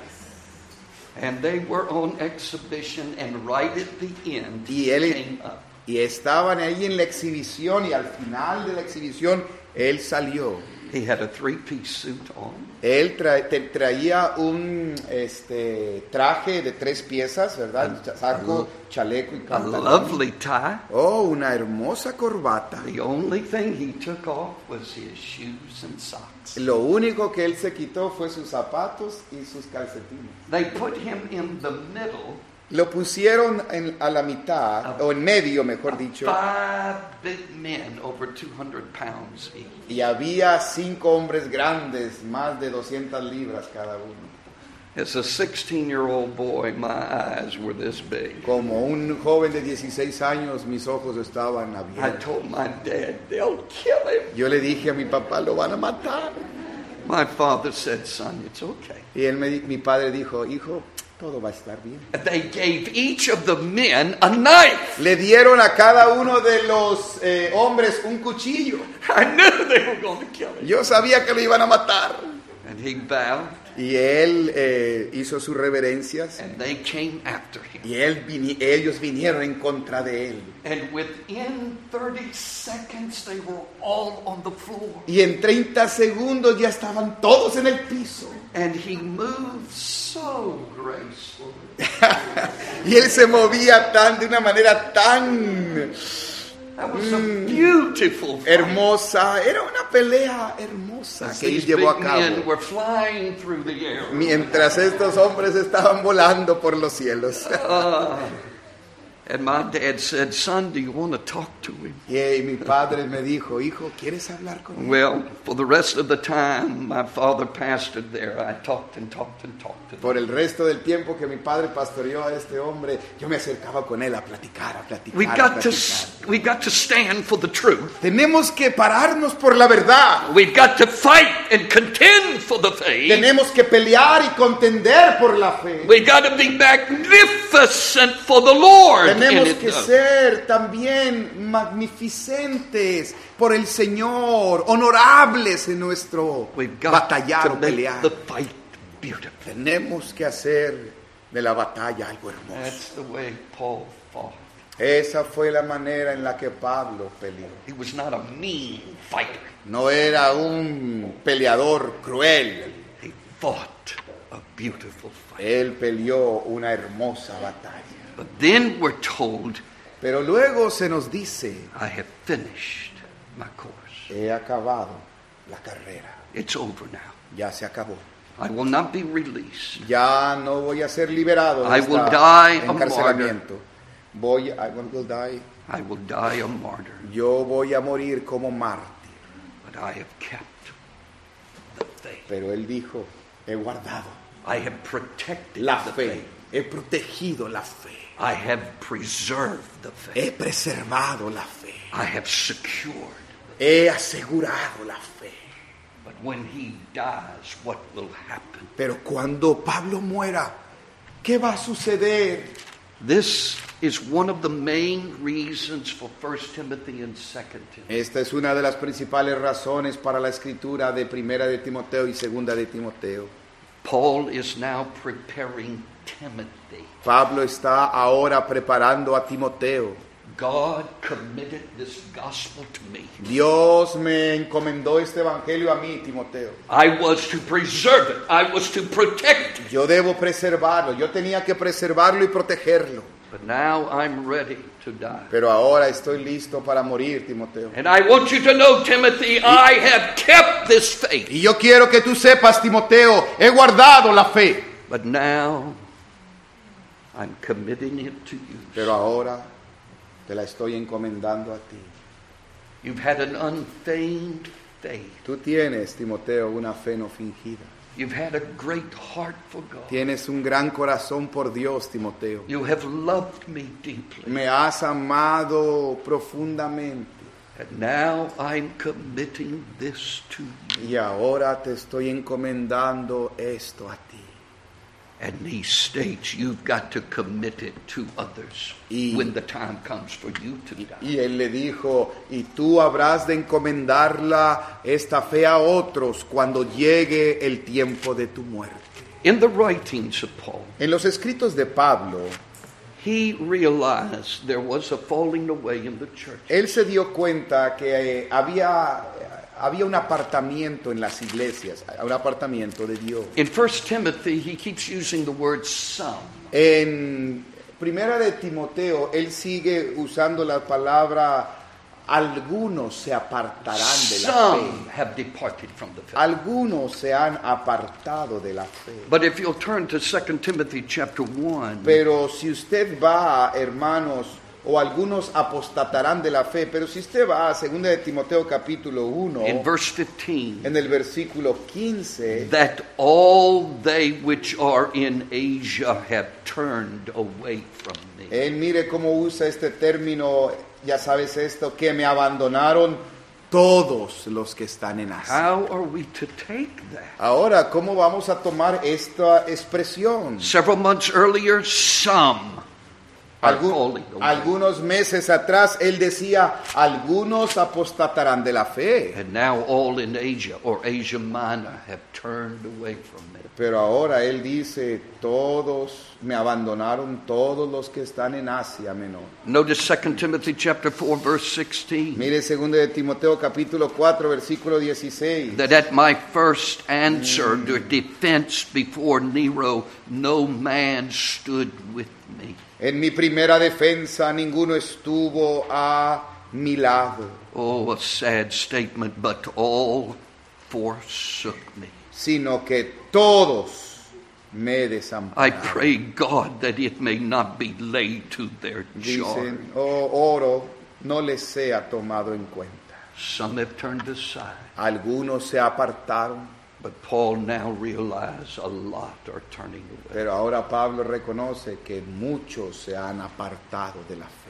And they were on exhibition, and right at the end, Y he él came up. y estaban ahí en la exhibición, y al final de la exhibición él salió. He had a three-piece suit on. Él tra- te- traía un este, traje de tres piezas, ¿verdad? Saco, chaleco y A pantalón. lovely tie. Oh, una hermosa corbata. The only thing he took off was his shoes and socks. Lo único que él se quitó fue sus zapatos y sus calcetines. They put him in the middle Lo pusieron en- a la mitad, o en medio, mejor dicho, five big men over two hundred pounds each. y había cinco hombres grandes, más de doscientas libras cada uno. As a sixteen-year-old boy, my eyes were this big. Como un joven de dieciséis años, mis ojos estaban I abiertos. told my dad, they'll kill him. Yo le dije a mi papá, lo van a matar. My father said, son, it's okay. Y él me, di- mi padre dijo, hijo, todo va a estar bien. They gave each of the men a knife. Le dieron a cada uno de los eh, hombres un cuchillo. I knew they were going to kill him. Yo sabía que lo iban a matar. And he bowed, Y él eh, hizo sus reverencias. and they came after him. Y él vini- ellos vinieron en contra de él. And within thirty seconds, they were all on the floor. Y en treinta segundos ya estaban todos en el piso. And he moved so gracefully. Y él se movía tan de una manera tan That was a beautiful fight. hermosa. Era una pelea hermosa As que él these llevó a big men cabo. were flying through the air. Mientras estos hombres estaban volando por los cielos. Uh, and my dad said, son, do you want to talk to him? Y eh, mi padre me dijo, hijo, ¿quieres hablar con él? Well, for the rest of the time my father pastored there, I talked and talked and talked to him. Por el resto del tiempo que mi padre pastoreó a este hombre, yo me acercaba con él a platicar, a platicar, We a got to platicar. we got to stand for the truth. Tenemos que pararnos por la verdad. We've got to fight and contend for the faith. Tenemos que pelear y contender por la fe. We got to be magnificent for the Lord. Tenemos in it, que though. ser también magnificentes por el Señor, honorables en nuestro We've got batallar to o make pelear. the fight beautiful. Tenemos que hacer de la batalla algo hermoso. That's the way Paul fought. Esa fue la manera en la que Pablo peleó. He was not a mean fighter. No era un peleador cruel. He fought a beautiful fight. Él peleó una hermosa batalla. But then we're told Pero luego se nos dice, I have finished my course. he acabado la carrera. It's over now. Ya se acabó. I will not be released. Ya no voy a ser liberado de I este will die a encarcelamiento. Voy, I will die. I will die a martyr. Yo voy a morir como mártir. But I have kept the faith. Pero él dijo, he guardado I have protected la the fe. faith. He protegido la fe. I have preserved the faith. He preservado la fe. I have secured. He asegurado la fe. But when he dies, what will happen? Pero cuando Pablo muera, ¿qué va a suceder? This is one of the main reasons for First Timothy and Second Timothy. Esta es una de las principales razones para la escritura de Primera de Timoteo y Segunda de Timoteo. Paul is now preparing Timothy. Pablo está ahora preparando a Timoteo. God committed this gospel to me. Dios me encomendó este evangelio a mí, Timoteo. I was to preserve it. I was to protect it. Yo debo preservarlo. Yo tenía que preservarlo y protegerlo. But now I'm ready to die. Pero ahora estoy listo para morir, Timoteo. And I want you to know, Timothy, I have kept this faith. Y yo quiero que tú sepas, Timoteo, he guardado la fe. But now I'm committing it to you. Pero ahora te la estoy encomendando a ti. You've had an unfeigned faith. Tú tienes, Timoteo, una fe no fingida. You've had a great heart for God. Tienes un gran corazón por Dios, Timoteo. You have loved me deeply. Me has amado profundamente. And now I'm committing this to you. Y ahora te estoy encomendando esto a ti. And he states you've got to commit it to others Y- when the time comes for you to die. Y él le dijo, y tú habrás de encomendarla esta fe a otros cuando llegue el tiempo de tu muerte. In the writings of Paul, En los escritos de Pablo, he realized there was a falling away in the church. él se dio cuenta que eh, había, había un apartamiento en las iglesias, un apartamiento de Dios. In First Timothy, he keeps using the word some. En Primera de Timoteo, él sigue usando la palabra, algunos se apartarán de la Some fe. have departed from the faith. Algunos se han apartado de la fe. But if you'll turn to Second Timothy chapter one, Pero si usted va, hermanos, o algunos apostatarán de la fe, pero si usted va a segunda de Timoteo capítulo uno, in verse fifteen, en el versículo quince, that all they which are in Asia have turned away from me. él mire cómo usa este término, ya sabes esto, que me abandonaron todos los que están en Asia. How are we to take that? Ahora, ¿cómo vamos a tomar esta expresión? Several months earlier, some are Algu- falling away. algunos meses atrás, él decía, algunos apostatarán de la fe. And now all in Asia or Asia Minor have turned away from me. Pero ahora él dice, todos me abandonaron, todos los que están en Asia Menor. Notice Second Timothy chapter four verse sixteen. Mire segundo de Timoteo capítulo cuatro versículo dieciséis. That at my first answer to defense before Nero, no man stood with me. En mi primera defensa ninguno estuvo a mi lado, Oh, a sad statement, but all forsook me. sino que todos me I desampararon. pray God that it may not be laid to their charge. Dicen, oh, oro no les sea tomado en cuenta. Some have turned aside, Algunos se apartaron, but Paul now realizes a lot are turning away. pero ahora Pablo reconoce que muchos se han apartado de la fe.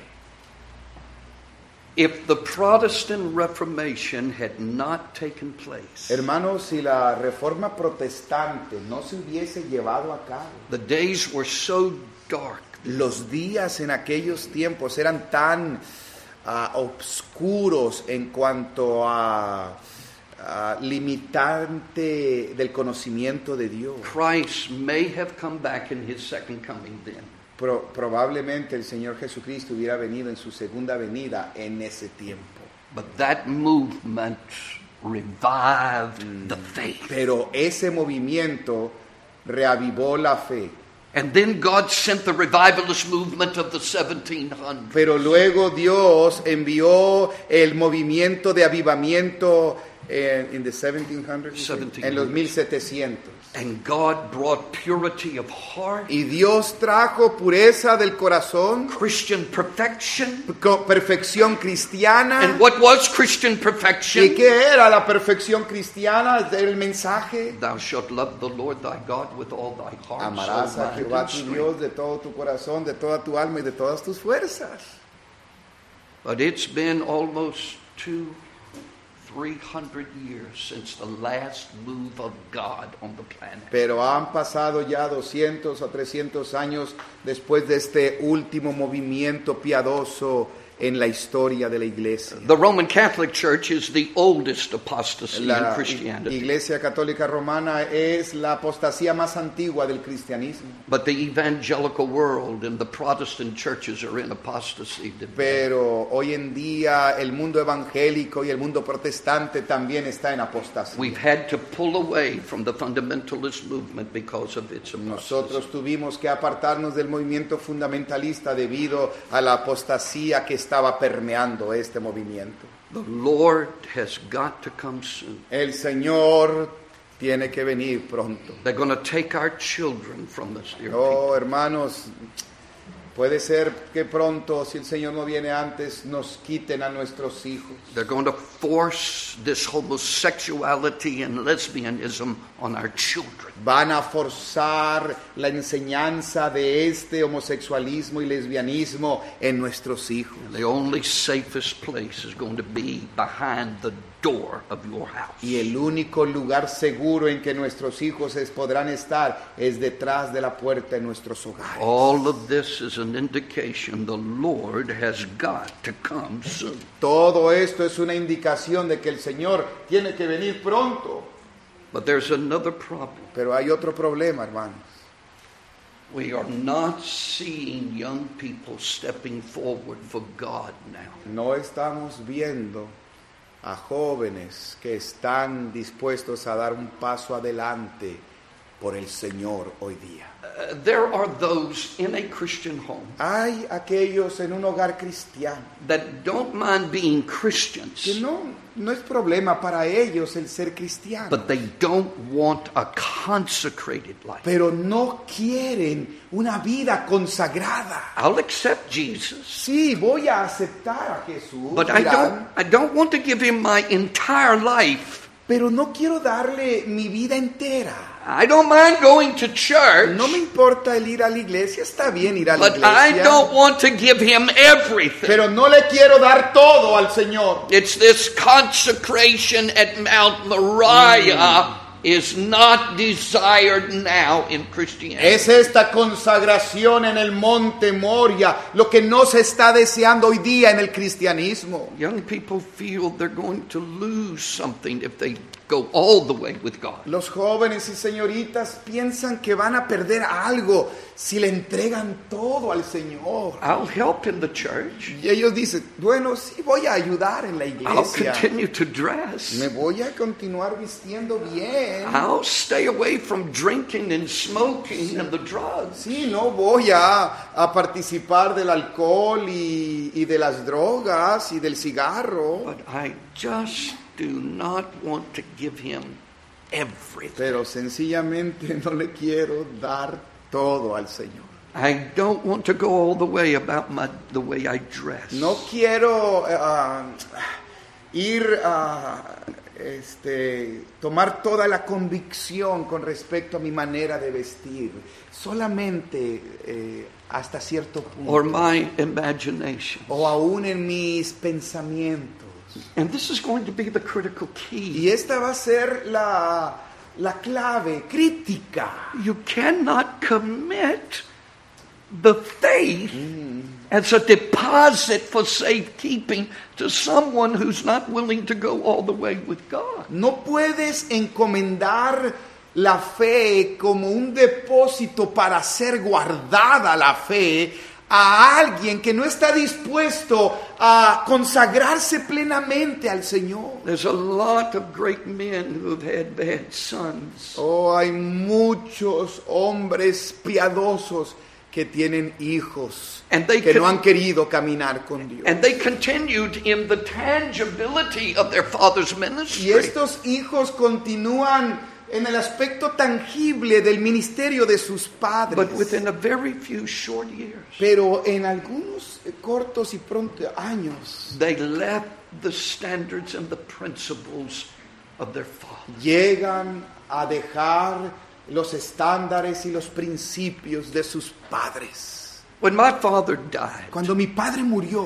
If the Protestant Reformation had not taken place, Hermanos, si la reforma protestante no se hubiese llevado a cabo, the days were so dark. los días en aquellos tiempos eran tan ah, oscuros en cuanto a, a limitante del conocimiento de Dios. Christ may have come back in his second coming then. Pro- probablemente el Señor Jesucristo hubiera venido en su segunda venida en ese tiempo. But that movement revived the faith. Pero ese movimiento reavivó la fe. And then God sent the revivalist movement of the seventeen hundreds. Pero luego Dios envió el movimiento de avivamiento en in the seventeen hundreds, en los mil setecientos. And God brought purity of heart, Y Dios trajo pureza del corazón, Christian perfection. co- perfección cristiana. And what was Christian ¿Y perfection? qué era la perfección cristiana? El mensaje. Thou shalt love the Lord thy God with all thy heart, Amarás soul, a mind, Jehová and tu strength. Dios de todo tu corazón, de toda tu alma y de todas tus fuerzas. But it's been almost two, three hundred years since the last move of God on the planet. Pero han pasado ya doscientos o trescientos años después de este último movimiento piadoso en la historia de la iglesia. The Roman Catholic Church is the oldest apostasy in La Christianity. Iglesia Católica Romana es la apostasía más antigua del cristianismo. But the evangelical world and the Protestant churches are in apostasy today. Pero hoy en día el mundo evangélico y el mundo protestante también está en apostasía. We've had to pull away from the fundamentalist movement because of its apostasy. Nosotros tuvimos que apartarnos del movimiento fundamentalista debido a la apostasía que estaba permeando este movimiento. The Lord has got to come soon. El Señor tiene que venir pronto. They're going to take our children from us, dear people. Oh, hermanos, puede ser que pronto, si el Señor no viene antes, nos quiten a nuestros hijos. They're going to force this homosexuality and lesbianism on our children. Van a forzar la enseñanza de este homosexualismo y lesbianismo en nuestros hijos. The only safest place is going to be behind the door of your house. Y el único lugar seguro en que nuestros hijos es- podrán estar es detrás de la puerta de nuestros hogares. All of this is an indication the Lord has got to come soon. Todo esto es una indicación de que el Señor tiene que venir pronto. But there's another problem. Pero hay otro problema, hermanos. We are not seeing young people stepping forward for God now. No estamos viendo a jóvenes que están dispuestos a dar un paso adelante por el Señor hoy día. Uh, there are those in a Christian home Hay aquellos en un hogar cristiano that don't mind being que Christians, no, no es problema para ellos el ser cristiano, but they don't want a consecrated life. pero no quieren una vida consagrada. I'll accept Jesus, Sí, voy a aceptar a Jesús, but I dirán, don't I don't want to give him my entire life. pero no quiero darle mi vida entera. I don't mind going to church, No me importa el ir a la iglesia, está bien ir a la but I iglesia, don't want to give him everything. pero no le quiero dar todo al Señor. It's this consecration at Mount Moriah is not desired now in Christianity. Es esta consagración en el monte Moria lo que no se está deseando hoy día en el cristianismo. Young people feel they're going to lose something if they go all the way with God. Los jóvenes y señoritas piensan que van a perder algo si le entregan todo al Señor. I'll help in the church. Y ellos dicen, bueno, sí voy a ayudar en la I'll iglesia. continue to dress. Me voy a continuar vistiendo bien. I'll stay away from drinking and smoking and the drugs. Sí, no voy a, a participar del alcohol y, y de las drogas y del cigarro. But I just do not want to give him everything. Pero sencillamente no le quiero dar todo al Señor. I don't want to go all the way about my, the way I dress. No quiero uh, ir a este, tomar toda la convicción con respecto a mi manera de vestir. Solamente eh, hasta cierto punto. Or my imagination. O aún en mis pensamientos. And this is going to be the critical key. Y esta va a ser la, la clave crítica. You cannot commit the faith as a deposit for safekeeping to someone who's not willing to go all the way with God. No puedes encomendar la fe como un depósito para ser guardada la fe a alguien que no está dispuesto a consagrarse plenamente al Señor. There's a lot of great men who have had bad sons. Oh, hay muchos hombres piadosos que tienen hijos And they que con- no han querido caminar con Dios. And they continued in the tangibility of their father's Y ministry. estos hijos continúan en el aspecto tangible del ministerio de sus padres. But within a very few short years, Pero en algunos cortos y pronto años they left the standards and the principles of their father. llegan a dejar los estándares y los principios de sus padres. When my father died, Cuando mi padre murió,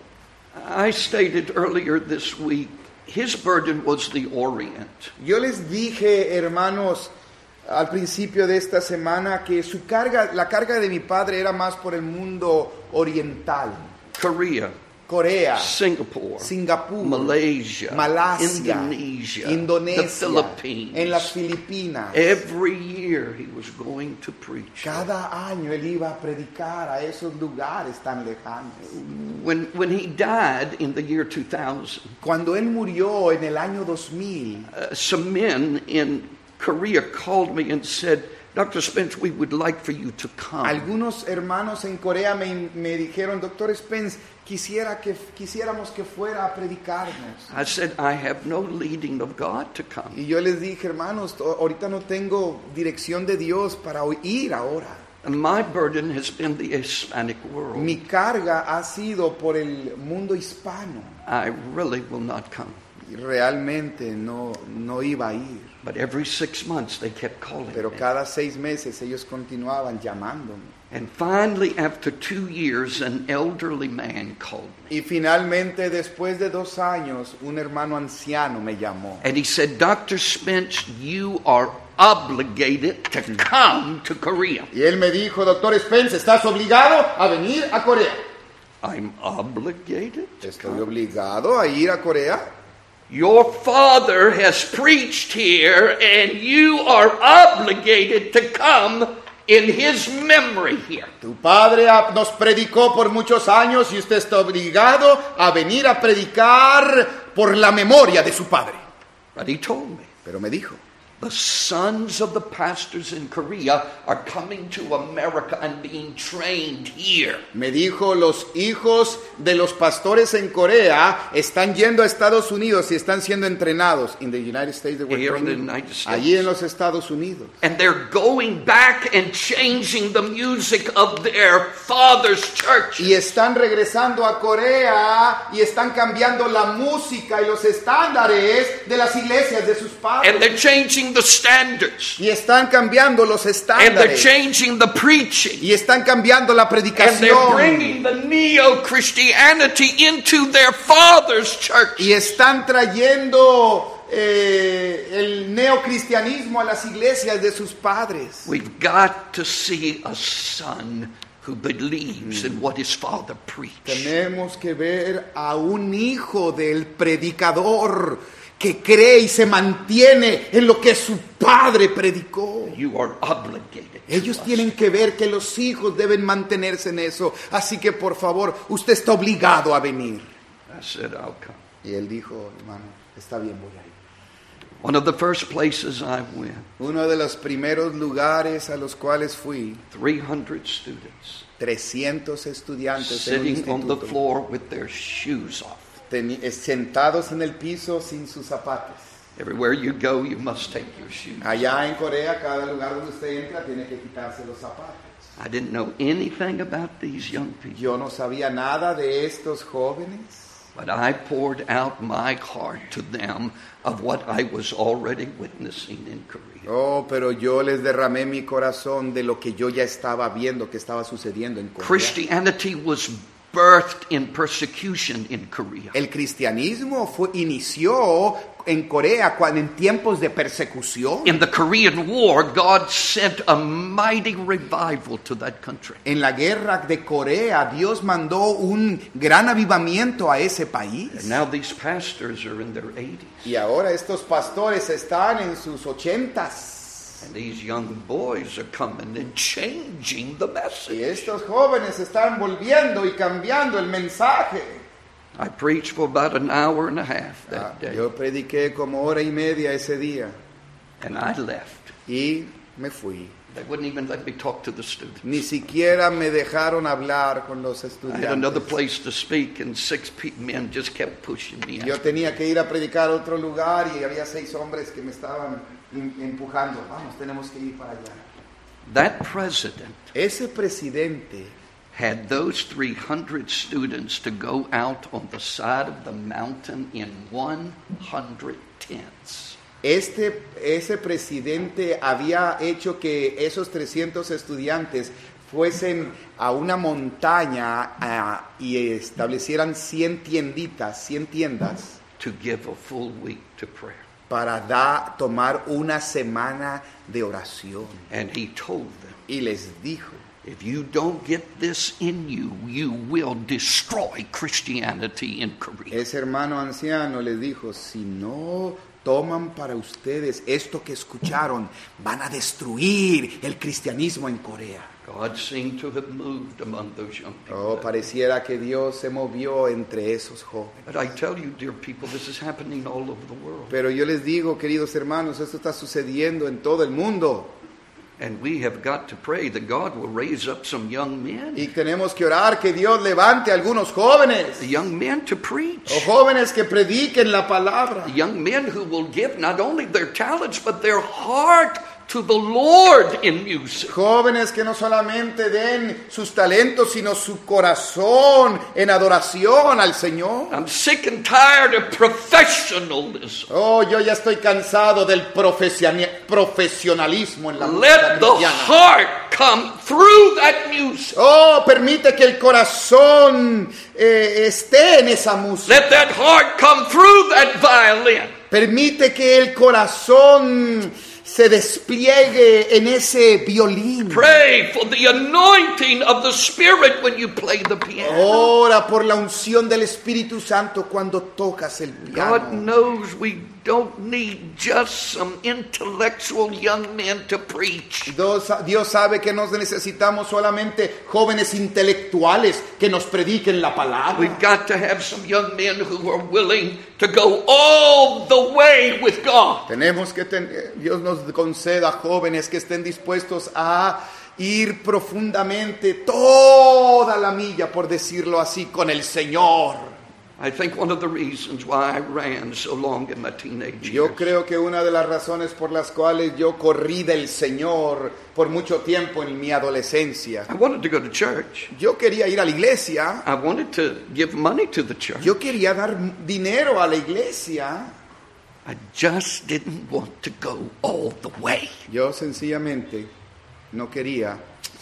I stated earlier this week, his burden was the Orient. yo les dije, hermanos, al principio de esta semana que su carga, la carga de mi padre era más por el mundo oriental. Korea, Corea, Singapore, Singapur, Malaysia, Malasia, Indonesia, the Indonesia, Philippines. en las Filipinas. Every year he was going to preach. Cada año él iba a predicar a esos lugares tan lejanos. When, when he died in the year two thousand, Cuando él murió en el año dos mil, uh, some men in Korea called me and said, Doctor Spence, we would like for you to come. algunos hermanos en Corea me, me dijeron, Doctor Spence, quisiera que, quisiéramos que fuera a predicarnos. I said, I have no leading of God to come. Y yo les dije, hermanos, to- ahorita no tengo dirección de Dios para ir ahora. And my burden has been the Hispanic world. Mi carga ha sido por el mundo hispano. I really will not come. Y realmente no, no iba a ir. But every six months they kept calling Pero me. cada seis meses ellos continuaban llamándome. And finally, after two years, an elderly man called me. Y finalmente, después de dos años, un hermano anciano me llamó. And he said, Doctor Spence, you are obligated to come to Korea. Y él me dijo, Doctor Spence, ¿estás obligado a venir a Corea? I'm obligated to ¿Estoy come. obligado a ir a Corea? Your father has preached here, and you are obligated to come in his memory here. Tu padre ha- nos predicó por muchos años y usted está obligado a venir a predicar por la memoria de su padre. But he told me, Pero me dijo, the sons of the pastors in Korea are coming to America and being trained here. me dijo, los hijos de los pastores en Corea están yendo a Estados Unidos y están siendo entrenados in the United States. They were Here in the training. United States. Allí en los Estados Unidos. And they're going back and changing the music of their father's church. Y están regresando a Corea y están cambiando la música y los estándares de las iglesias de sus And they're padres. changing the standards. Y están cambiando los And they're estándares. changing the preaching. Y están cambiando la And they're predicación. bringing the neo-Christianity into their father's church. Y están trayendo eh, el neocristianismo a las iglesias de sus padres. We've got to see a son who believes in what his father preached. Tenemos que ver a un hijo del predicador que cree y se mantiene en lo que su padre predicó. You are obligated. Ellos to us. tienen que ver que los hijos deben mantenerse en eso. Así que por favor, usted está obligado a venir. I said, I'll come. Y él dijo, hermano, está bien, voy a ir. One of the first places I went, Uno de los primeros lugares a los cuales fui, three hundred students trescientos estudiantes en un sitting on the instituto, floor with their shoes off. teni- eh, sentados en el piso sin sus zapatos. Everywhere you go, you must take your shoes. Allá en Corea, cada lugar donde usted entra tiene que quitarse los zapatos. I didn't know anything about these young people, Yo no sabía nada de estos jóvenes, but I poured out my heart to them of what I was already witnessing in Korea. oh, pero yo les derramé mi corazón de lo que yo ya estaba viendo que estaba sucediendo en Corea. Christianity was birthed in persecution in Korea. El cristianismo fue, inició en Corea cuando, en tiempos de persecución. In the Korean War, God sent a mighty revival to that country. En la guerra de Corea, Dios mandó un gran avivamiento a ese país. And now these pastors are in their eighties. Y ahora estos pastores están en sus ochentas. jóvenes. And these young boys are coming and changing the Y message. estos jóvenes están volviendo y cambiando el mensaje. I preached for about an hour and a half Ah, that day. yo prediqué como hora y media ese día And I left. y me fui. They wouldn't even let me talk to the students. Ni siquiera me dejaron hablar con los I had another estudiantes. place to speak, and six pe- men just kept pushing me Yo out. tenía que ir a predicar a otro lugar y había seis hombres que me estaban em- empujando. Vamos, tenemos que ir para allá. That president Ese presidente had those three hundred students to go out on the side of the mountain in one hundred tents. Este, ese presidente había hecho que esos trescientos estudiantes fuesen a una montaña ah, y establecieran cien tienditas, cien tiendas, To give a full week to prayer. para da, tomar una semana de oración. And he told them, Y les dijo, if you don't get this in you, you will destroy Christianity in Korea. ese hermano anciano les dijo, si no toman para ustedes esto que escucharon, van a destruir el cristianismo en Corea. God seemed to have moved among those young people. Oh, pareciera que Dios se movió entre esos jóvenes. But I tell you, dear people, this is happening all over the world. Pero yo les digo, queridos hermanos, esto está sucediendo en todo el mundo. And we have got to pray that God will raise up some young men. Y tenemos que orar que Dios levante a algunos jóvenes. The young men to preach. O jóvenes que prediquen la palabra. The young men who will give not only their talents, but their heart to the Lord in music. Jóvenes que no solamente den sus talentos, sino su corazón en adoración al Señor. I'm sick and tired of professionalism. Oh, yo ya estoy cansado del profesioni- profesionalismo en la música Let the cristiana. heart come through that music. Oh, permite que el corazón eh, esté en esa música. Let that heart come through that violin. Permite que el corazón se despliegue en ese violín. Pray for the anointing of the Spirit when you play the piano. Ora por la unción del Espíritu Santo cuando tocas el God piano. knows we don't need just some intellectual young men to preach. Dios, Dios sabe que no necesitamos solamente jóvenes intelectuales que nos prediquen la palabra. We've got to have some young men who are willing to go all the way with God. Tenemos que tener, Dios nos conceda jóvenes que estén dispuestos a ir profundamente toda la milla, por decirlo así, con el Señor. I think one of the reasons why I ran so long in my teenage Yo years creo que una de las razones por las cuales yo corrí del Señor por mucho tiempo en mi adolescencia, I wanted to go to church. yo quería ir a la iglesia, I wanted to give money to the church. yo quería dar dinero a la iglesia, I just didn't want to go all the way. yo sencillamente no quería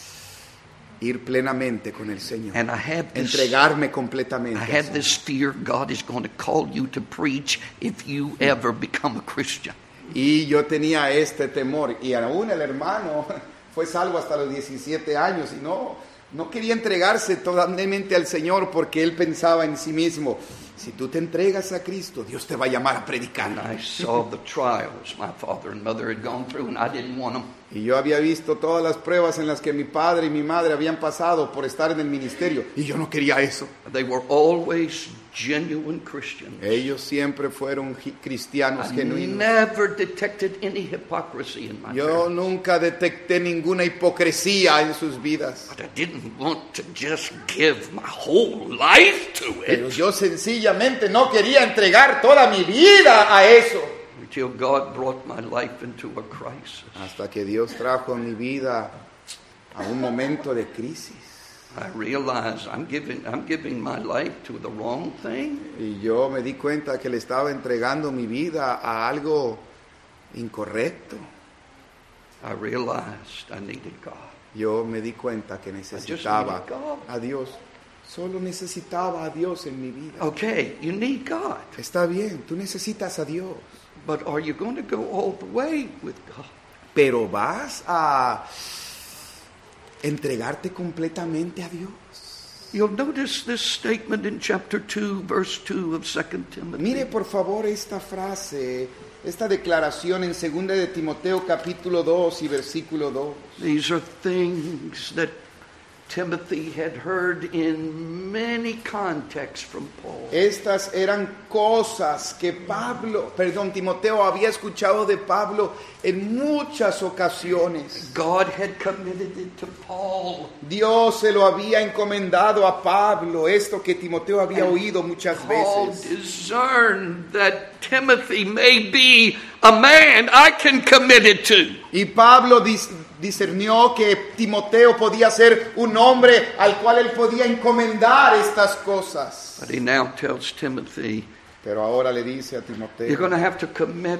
ir plenamente con el Señor, And I had this, entregarme completamente. I al had Señor. this fear God is going to call you to preach if you ever become a Christian. Y yo tenía este temor, y aún el hermano fue salvo hasta los diecisiete años y no, no quería entregarse totalmente al Señor porque él pensaba en sí mismo, si tú te entregas a Cristo, Dios te va a llamar a predicar. I saw the trials my father and mother had gone through, and I didn't want them. Y yo había visto todas las pruebas en las que mi padre y mi madre habían pasado por estar en el ministerio, y yo no quería eso. They were always genuine Christians. Ellos siempre fueron ji- cristianos I genuinos. never detected any hypocrisy in my Yo parents. nunca detecté ninguna hipocresía en sus vidas. But I didn't want to just give my whole life to Pero it yo sencillamente no quería entregar toda mi vida a eso. until God brought my life into a crisis. Hasta que Dios trajo mi vida a un momento de crisis. I realized I'm giving, I'm giving my life to the wrong thing. Y yo me di cuenta que le estaba entregando mi vida a algo incorrecto. I realized I needed God. Yo me di cuenta que necesitaba needed God. a Dios. Solo necesitaba a Dios en mi vida. Okay, you need God. Está bien, tú necesitas a Dios. But are you going to go all the way with God? Pero vas a entregarte completamente a Dios. You'll notice this statement in chapter two, verse two of Second Timothy. Mire por favor esta frase, esta declaración en segunda de Timoteo capítulo dos y versículo dos. These are things that Timothy had heard in many contexts from Paul. Estas eran cosas que Pablo, perdón, Timoteo había escuchado de Pablo en muchas ocasiones. God had committed it to Paul. Dios se lo había encomendado a Pablo, esto que Timoteo había oído muchas Paul veces. discerned that Timothy may be a man I can commit it to. Y Pablo dis- discernió que Timoteo podía ser un hombre al cual él podía encomendar estas cosas. But he now tells Timothy, Pero ahora le dice a you're Timoteo, going to have to commit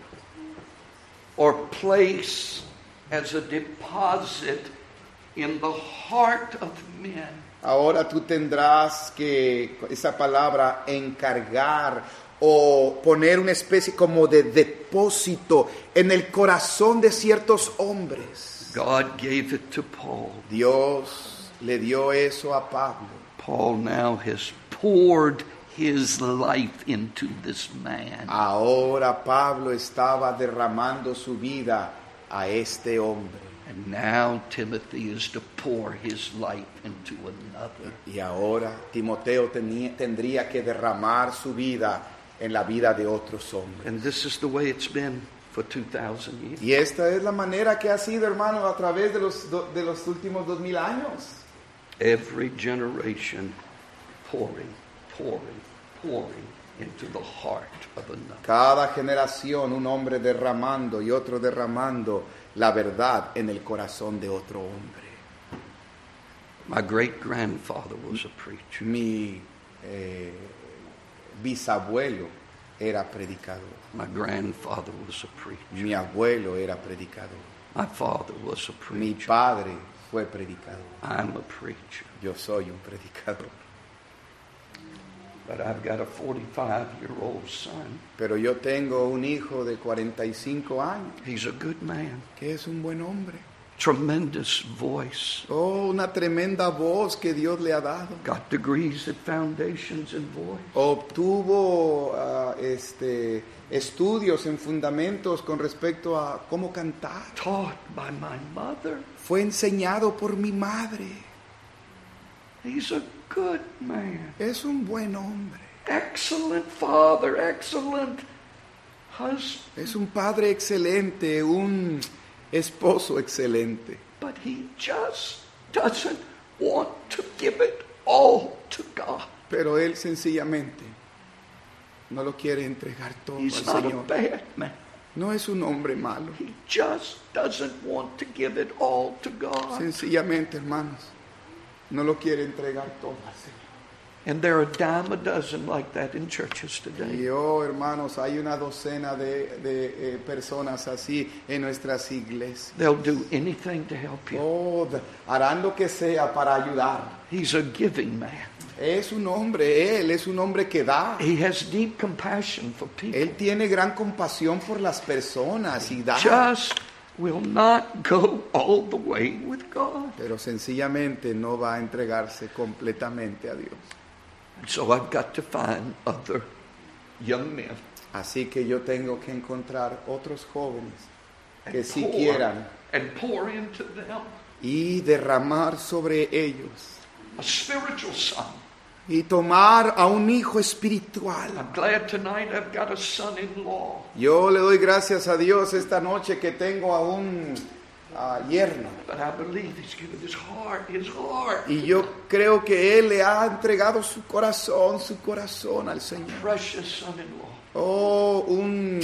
or place as a deposit in the heart of men. ahora tú tendrás que, esa palabra, encargar o poner una especie como de depósito en el corazón de ciertos hombres. God gave it to Paul. Dios le dio eso a Pablo. Paul now has poured his life into this man. Ahora Pablo estaba derramando su vida a este hombre. And now Timothy is to pour his life into another. Y ahora Timoteo tenía, tendría que derramar su vida en la vida de otros hombres. And this is the way it's been for two thousand years. Y esta es la manera que ha sido, hermano, a través de los, do- de los últimos dos mil años. Every generation pouring, pouring, pouring into the heart of another. Cada generación un hombre derramando y otro derramando la verdad en el corazón de otro hombre. My great-grandfather was a preacher. Mi eh, bisabuelo era predicador. My grandfather was a preacher. Mi abuelo era predicador. My father was a Mi preacher. padre fue predicador. I'm a preacher. Yo soy un predicador. But I've got a forty-five-year-old son. Pero yo tengo un hijo de cuarenta y cinco años He's a good man. que es un buen hombre. Tremendous voice. Oh, una tremenda voz que Dios le ha dado. Got degrees at foundations in voice. Obtuvo ah, este, estudios en fundamentos con respecto a cómo cantar. Taught by my mother. Fue enseñado por mi madre. He's a good man. Es un buen hombre. Excellent father. Excellent husband. Es un padre excelente, un esposo excelente. But he just doesn't want to give it all to God. Pero él sencillamente no lo quiere entregar todo He's al not a Señor. bad man. No es un hombre malo. He just doesn't want to give it all to God. Sencillamente, hermanos, no lo quiere entregar todo al Señor. And there are a dime a dozen like that in churches today. Y oh, hermanos, hay una docena de, de eh, personas así en nuestras iglesias. They'll do anything to help you. Oh, d- harán lo que sea para ayudar. He's a giving man. Es un hombre, él es un hombre que da. He has deep compassion for people. Él tiene gran compasión por las personas y da. Just will not go all the way with God. Pero sencillamente no va a entregarse completamente a Dios. And so I've got to find other young men Así que yo tengo que encontrar otros jóvenes que and sí pour, quieran and pour into them y derramar sobre ellos a spiritual son. y tomar a un hijo espiritual. I'm glad tonight I've got a son-in-law. Yo le doy gracias a Dios esta noche que tengo a un ah, yerno. But I believe he's given his heart, his heart. Y yo creo que él le ha entregado su corazón, su corazón al Señor. Precious son-in-law. Oh, un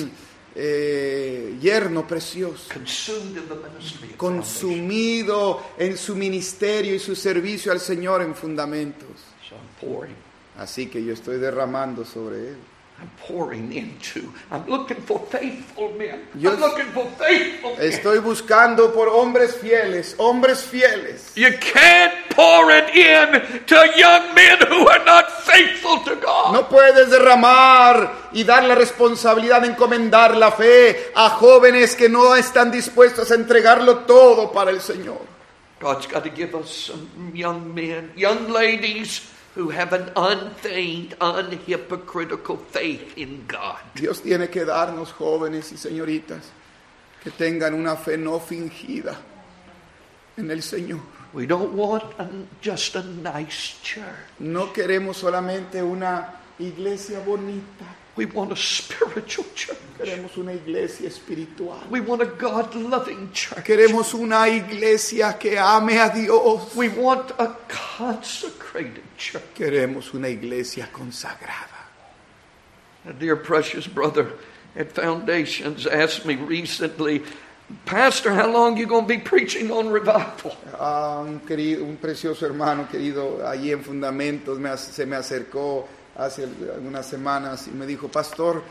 eh, yerno precioso, Consumed in the ministry of salvation. consumido en su ministerio y su servicio al Señor en fundamentos. So I'm pouring. Así que yo estoy derramando sobre él. I'm pouring into. I'm looking for faithful men. Yo I'm looking for faithful men. Estoy buscando por hombres fieles, hombres fieles. You can't pour it in to young men who are not faithful to God. No puedes derramar y dar la responsabilidad de encomendar la fe a jóvenes que no están dispuestos a entregarlo todo para el Señor. God's got to give us some young men, young ladies who have an unfeigned, unhypocritical faith in God. Dios tiene que darnos jóvenes y señoritas que tengan una fe no fingida en el Señor. We don't want a, just a nice church. No queremos solamente una iglesia bonita. We want a spiritual church. Queremos una iglesia espiritual. We want a God-loving church. Queremos una iglesia que ame a Dios. We want a consecrated church. Queremos una iglesia consagrada. A dear precious brother at Foundations asked me recently, Pastor, how long are you going to be preaching on revival? Ah, un, querido, un precioso hermano querido allí en Fundamentos me, se me acercó hace algunas semanas y me dijo, Pastor,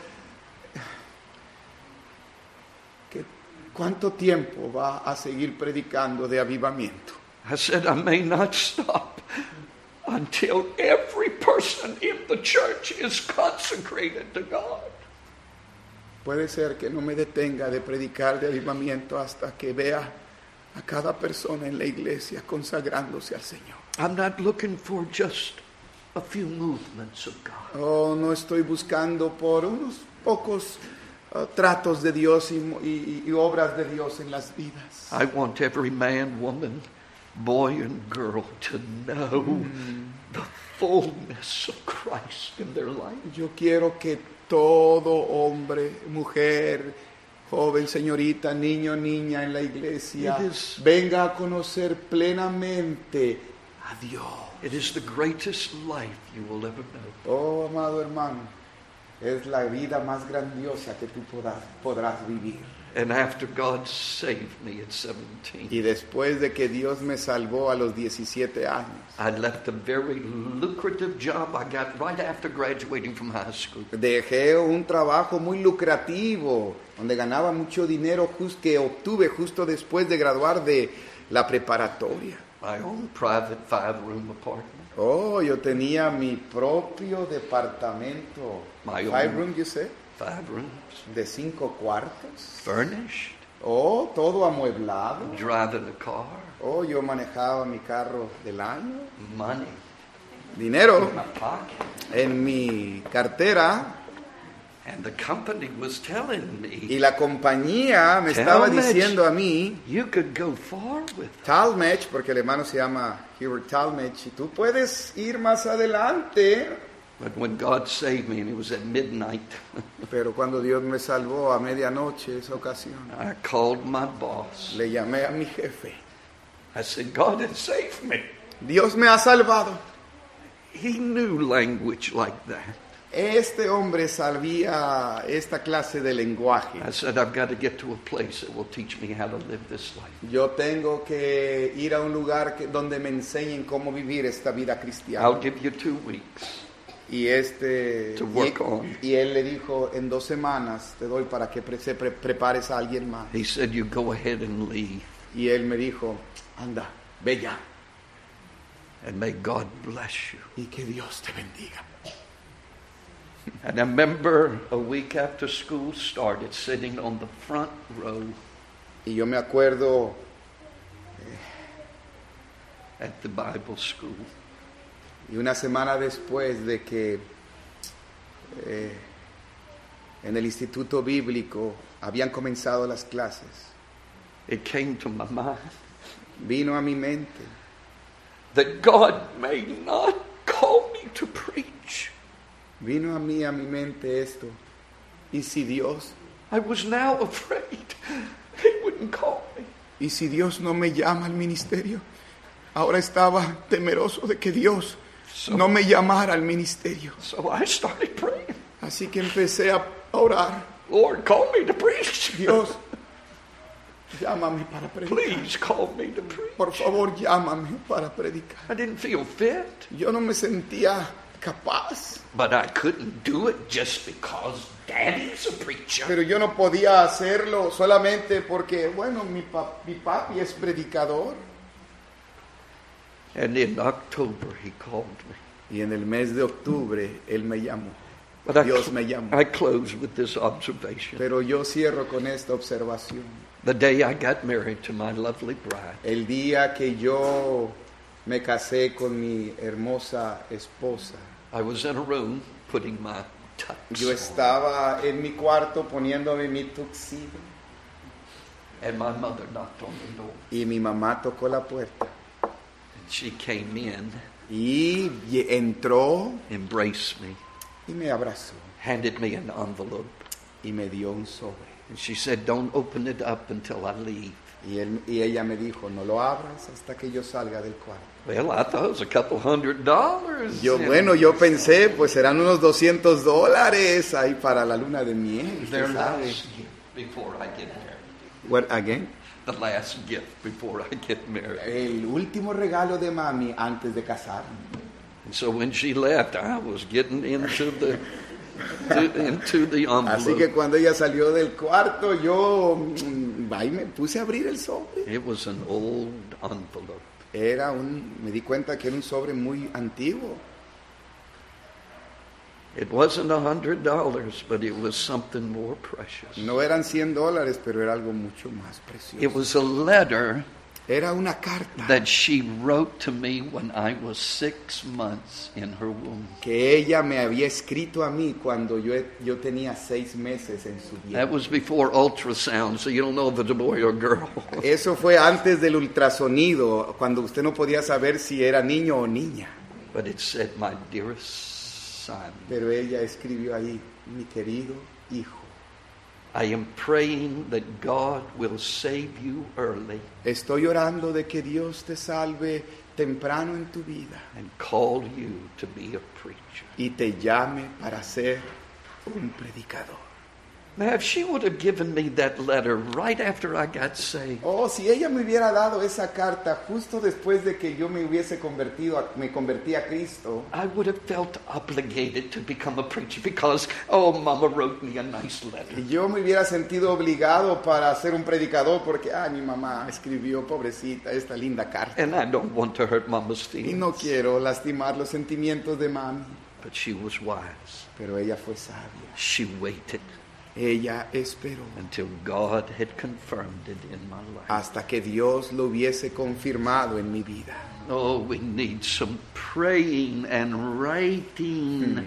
¿qué, ¿cuánto tiempo va a seguir predicando de avivamiento? I said, I may not stop until every person in the church is consecrated to God. Puede ser que no me detenga de predicar de avivamiento hasta que vea a cada persona en la iglesia consagrándose al Señor. I'm not looking for just a few movements of God. Oh, no estoy buscando por unos pocos uh, tratos de Dios y, y, y obras de Dios en las vidas. I want every man, woman, boy and girl to know mm. the fullness of Christ in their life. Yo quiero que todo hombre, mujer, joven, señorita, niño, niña en la iglesia is, venga a conocer plenamente a Dios. It is the greatest life you will ever know. Oh, amado hermano, es la vida más grandiosa que tú podrás, podrás vivir. And after God saved me at seventeen, y después de que Dios me salvó a los diecisiete años, I left a very lucrative job I got right after graduating from high school. Dejé un trabajo muy lucrativo donde ganaba mucho dinero just, que obtuve justo después de graduar de la preparatoria. My own private five-room apartment. Oh, yo tenía mi propio departamento. My Five own room, you say? Five rooms. De cinco cuartos. Furnished. Oh, todo amueblado. Driving a car. Oh, yo manejaba mi carro del año. Money. Dinero In my pocket. en mi cartera. And the company was telling me, y la compañía me estaba Talmadge, diciendo a mí, you could go far with Talmadge, porque el hermano se llama Hubert Talmadge, y tú puedes ir más adelante. But when God saved me, and it was at midnight, Pero cuando Dios me salvó a medianoche, esa ocasión, I called my boss. le llamé a mi jefe. I said, God has saved me. Dios me ha salvado. He knew language like that. Este hombre sabía esta clase de lenguaje. I said, I've got to get to a place that will teach me how to live this life. Yo tengo que ir a un lugar que, donde me enseñen cómo vivir esta vida cristiana. I'll give you two weeks. Y este To work y, on. y él le dijo, en dos semanas te doy para que pre, se pre, prepares a alguien más. He said, you go ahead and leave, Y él me dijo, anda, ve ya, and may God bless you. y que Dios te bendiga. And I remember a week after school started, sitting on the front row Y yo me acuerdo at the Bible school. y una semana después de que eh, en el instituto bíblico habían comenzado las clases, It came to my mind vino a mi mente that God may not call me to preach. Vino a mí, a mi mente esto. ¿Y si Dios? I was now afraid He wouldn't call me. ¿Y si Dios no me llama al ministerio? Ahora estaba temeroso de que Dios So, no me llamara al ministerio. so I started praying. Así que empecé a orar. Lord, call me to preach. Dios, llámame para predicar. Please call me to preach. Por favor, llámame para predicar. I didn't feel fit, Yo no me sentía capaz, but I couldn't do it just because Daddy's a preacher. pero yo no podía hacerlo solamente porque, bueno, mi, pa- mi papi es predicador. And in October, He called me. Y en el mes de octubre, él me llamó. But I, Dios me llamó. I close with this observation. Pero yo cierro con esta observación. The day I got married to my lovely bride, El día que yo me casé con mi hermosa esposa, I was in a room putting my tux yo on, estaba en mi cuarto poniéndome mi tuxedo and my mother knocked on the door. y mi mamá tocó la puerta And she came in, y entró embraced me, y me abrazó handed me an envelope, y me dio un sobre. and she said, "Don't open it up until I leave." Y, él, y ella me dijo, no lo abras hasta que yo salga del cuarto. Well, I thought it was a couple hundred dollars. Yo, And bueno, yo pensé, pues serán unos doscientos dólares ahí para la luna de miel. their usted sabe. last gift before I get married. What, again? The last gift before I get married. El último regalo de mami antes de casarme. And so when she left, I was getting into the to, into the Así que envelope. cuando ella salió del cuarto, yo mm, ahí me puse a abrir el sobre. It was an old envelope. Era un, me di cuenta que era un sobre muy antiguo. It wasn't a hundred dollars, but it was something more precious. No eran cien dólares, pero era algo mucho más It precioso. was a letter Era una carta that she wrote to me when I was six months in her womb. que ella me había escrito a mí cuando yo, yo tenía seis meses en su That vientre. was before ultrasound, so you don't know if it's a boy or girl. Eso fue antes del ultrasonido, cuando usted no podía saber si era niño o niña. But it said, "My dearest son, Pero ella escribió ahí, mi querido hijo, I am praying that God will save you early estoy orando de que Dios te salve temprano en tu vida and call you to be a preacher." y te llame para ser un predicador. Now, if she would have given me that letter right after I got saved, Oh, si ella me hubiera dado esa carta justo después de que yo me hubiese convertido, a- me convertí a Cristo, I would have felt obligated to become a preacher because, oh, Mama wrote me a nice letter. yo me hubiera sentido obligado para ser un predicador porque, ay, mi mamá escribió, pobrecita, esta linda carta. And I don't want to hurt Mama's Y no feelings. quiero lastimar los sentimientos de mami. But she was wise. Pero ella fue sabia. She waited Ella esperó until God had confirmed it in my life. hasta que Dios lo hubiese confirmado en mi vida. Oh, we need some praying and writing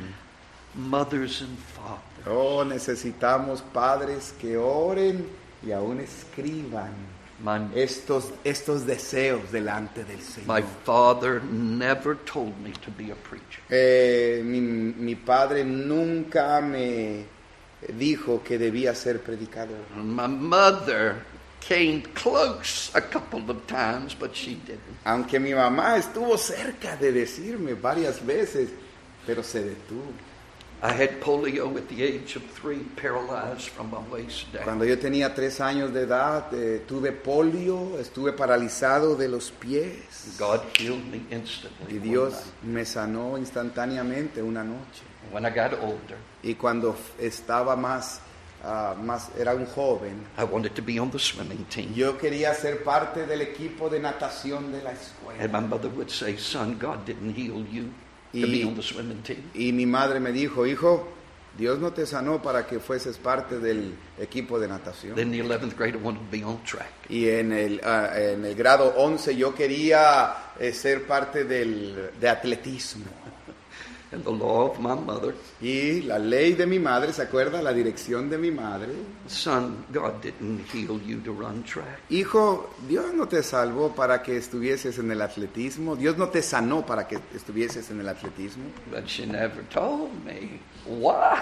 mothers and fathers. Oh, necesitamos padres que oren y aún escriban My, estos, estos deseos delante del my Señor. father never told me to be a preacher. Eh, mi, mi padre nunca me dijo que debía ser predicador. My mother came close a couple of times, but she didn't. Aunque mi mamá estuvo cerca de decirme varias veces, pero se detuvo. I had polio at the age of three, paralyzed from my waist down. Cuando yo tenía tres años de edad, eh, tuve polio, estuve paralizado de los pies. God healed me instantly. Y one Dios night. me sanó instantáneamente una noche. When I got older, Y cuando estaba más, ah, más era un joven, I wanted to be on the swimming team. yo quería ser parte del equipo de natación de la And escuela. my mother would say, "Son, God didn't heal you to Y- be on the swimming team." Y mi madre me dijo, hijo, Dios no te sanó para que fueses parte del equipo de natación. Then in the eleventh grade, I wanted to be on track. Y en el, ah, en el grado once yo quería eh, ser parte del, de atletismo. And the law of my mother, Y la ley de mi madre, ¿se acuerda? La dirección de mi madre. "Son, God didn't heal you to run track." Hijo, Dios no te salvó para que estuvieses en el atletismo. Dios no te sanó para que estuvieses en el atletismo. But she never told me why.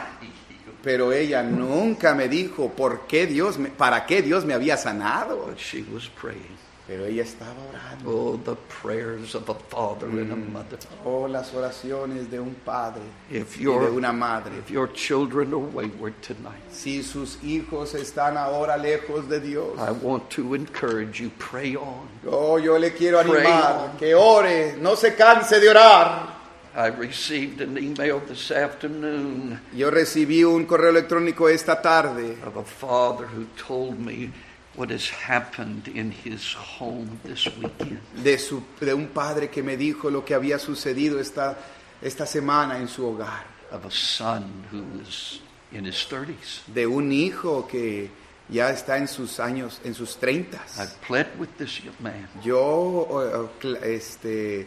Pero ella nunca me dijo por qué Dios, me, para qué Dios me había sanado. But she was praying. Pero ella estaba orando. Oh, the prayers of a father and a mother. Oh, las oraciones de un padre If y de your, una madre. if your children are wayward tonight, Si sus hijos están ahora lejos de Dios, I want to encourage you, pray on. oh, yo le quiero Pray animar on. que ore, no se canse de orar. I received an email this afternoon Yo recibí un correo electrónico esta tarde of a father who told me what has happened in his home this weekend. de, su, de un padre que me dijo lo que había sucedido esta, esta semana en su hogar. of a son who is in his thirties. de un hijo que ya está en sus años, en sus treintas. I pled with this young man. Yo, uh, cl- este,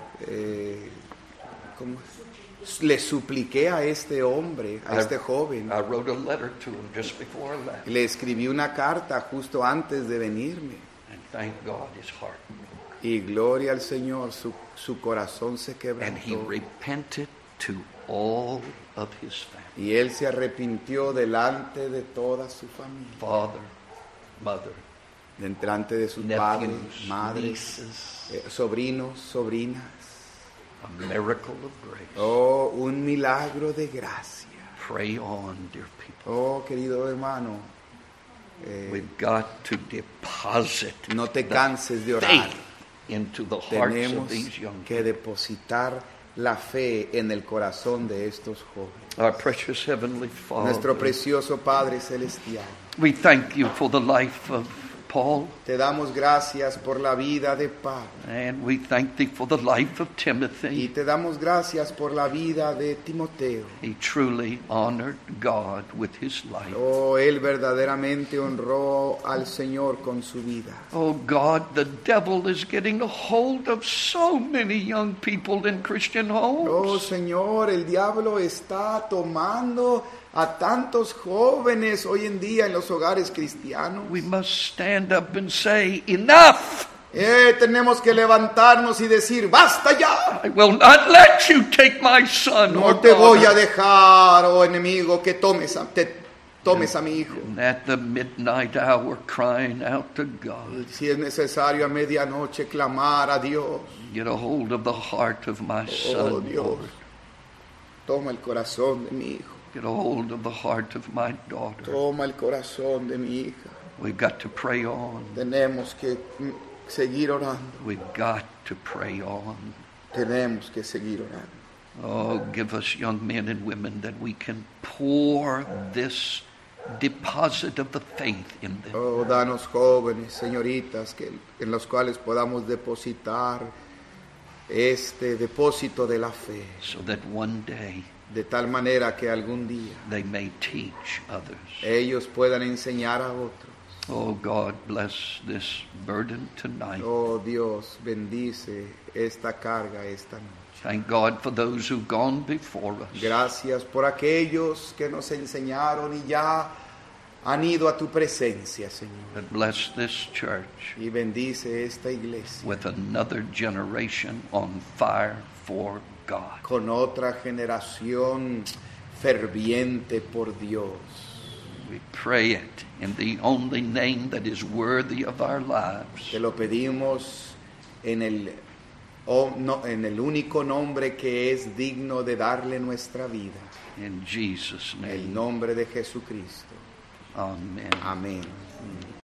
eh, ¿cómo? le supliqué a este hombre, a I- este joven, I wrote a letter to him just before I left. le escribí una carta justo antes de venirme. And thank God his heart broke. Y gloria al Señor, su, su corazón se And he quebrantó. repented to all of his family. Y él se arrepintió delante de toda su familia, Father, mother, delante de sus padres, nephews, madres, nieces. eh, sobrinos, sobrinas. A miracle of grace. Oh, un milagro de gracia. Pray on, dear people. Oh, querido hermano, eh, We've got to deposit no te the canses de orar. faith into the hearts of Tenemos these young que depositar la fe en el corazón de estos jóvenes. Our precious Heavenly Father, Nuestro precioso Padre Celestial, we thank you for the life of Paul, te damos gracias por la vida de Pablo and we thank thee for the life of y Timothy. te damos gracias por la vida de Timoteo. He truly honored God with his life. Oh, él verdaderamente honró al Señor con su vida. Oh God, the devil is getting a hold of so many young people in Christian Oh, homes. Señor, el diablo está tomando a tantos jóvenes hoy en día en los hogares cristianos. We must stand up and say, enough! Eh, tenemos que levantarnos y decir, basta ya. I will not let you take my son or No te voy a daughter. dejar, oh enemigo, que tomes a, te, tomes a mi hijo. And at the midnight hour, crying out to God, Si es necesario a medianoche clamar a Dios. get a hold of the heart of my Oh son, Dios, Lord. toma el corazón de mi hijo. Get a hold of the heart of my daughter. Toma el corazón de mi hija. We've got to pray on. Tenemos que mm, seguir orando. We've got to pray on. Tenemos que seguir orando. Oh, give us young men and women that we can pour this deposit of the faith in them. Oh, danos jóvenes, señoritas, que, en los cuales podamos depositar este depósito de la fe, So that one day de tal manera que algún día they may teach others. ellos puedan enseñar a otros. Oh, God, bless this burden tonight. Oh Dios, bendice esta carga esta noche. Thank God for those who've gone before us. Gracias por aquellos que nos enseñaron y ya han ido a tu presencia, Señor. But bless this church Y bendice esta iglesia with another generation on fire for God. con otra generación ferviente por Dios. We pray it in the only name that is worthy of our lives. Te lo pedimos en el, oh, no, en el único nombre que es digno de darle nuestra vida, In Jesus' el name. nombre de Jesucristo. Amen. Amén.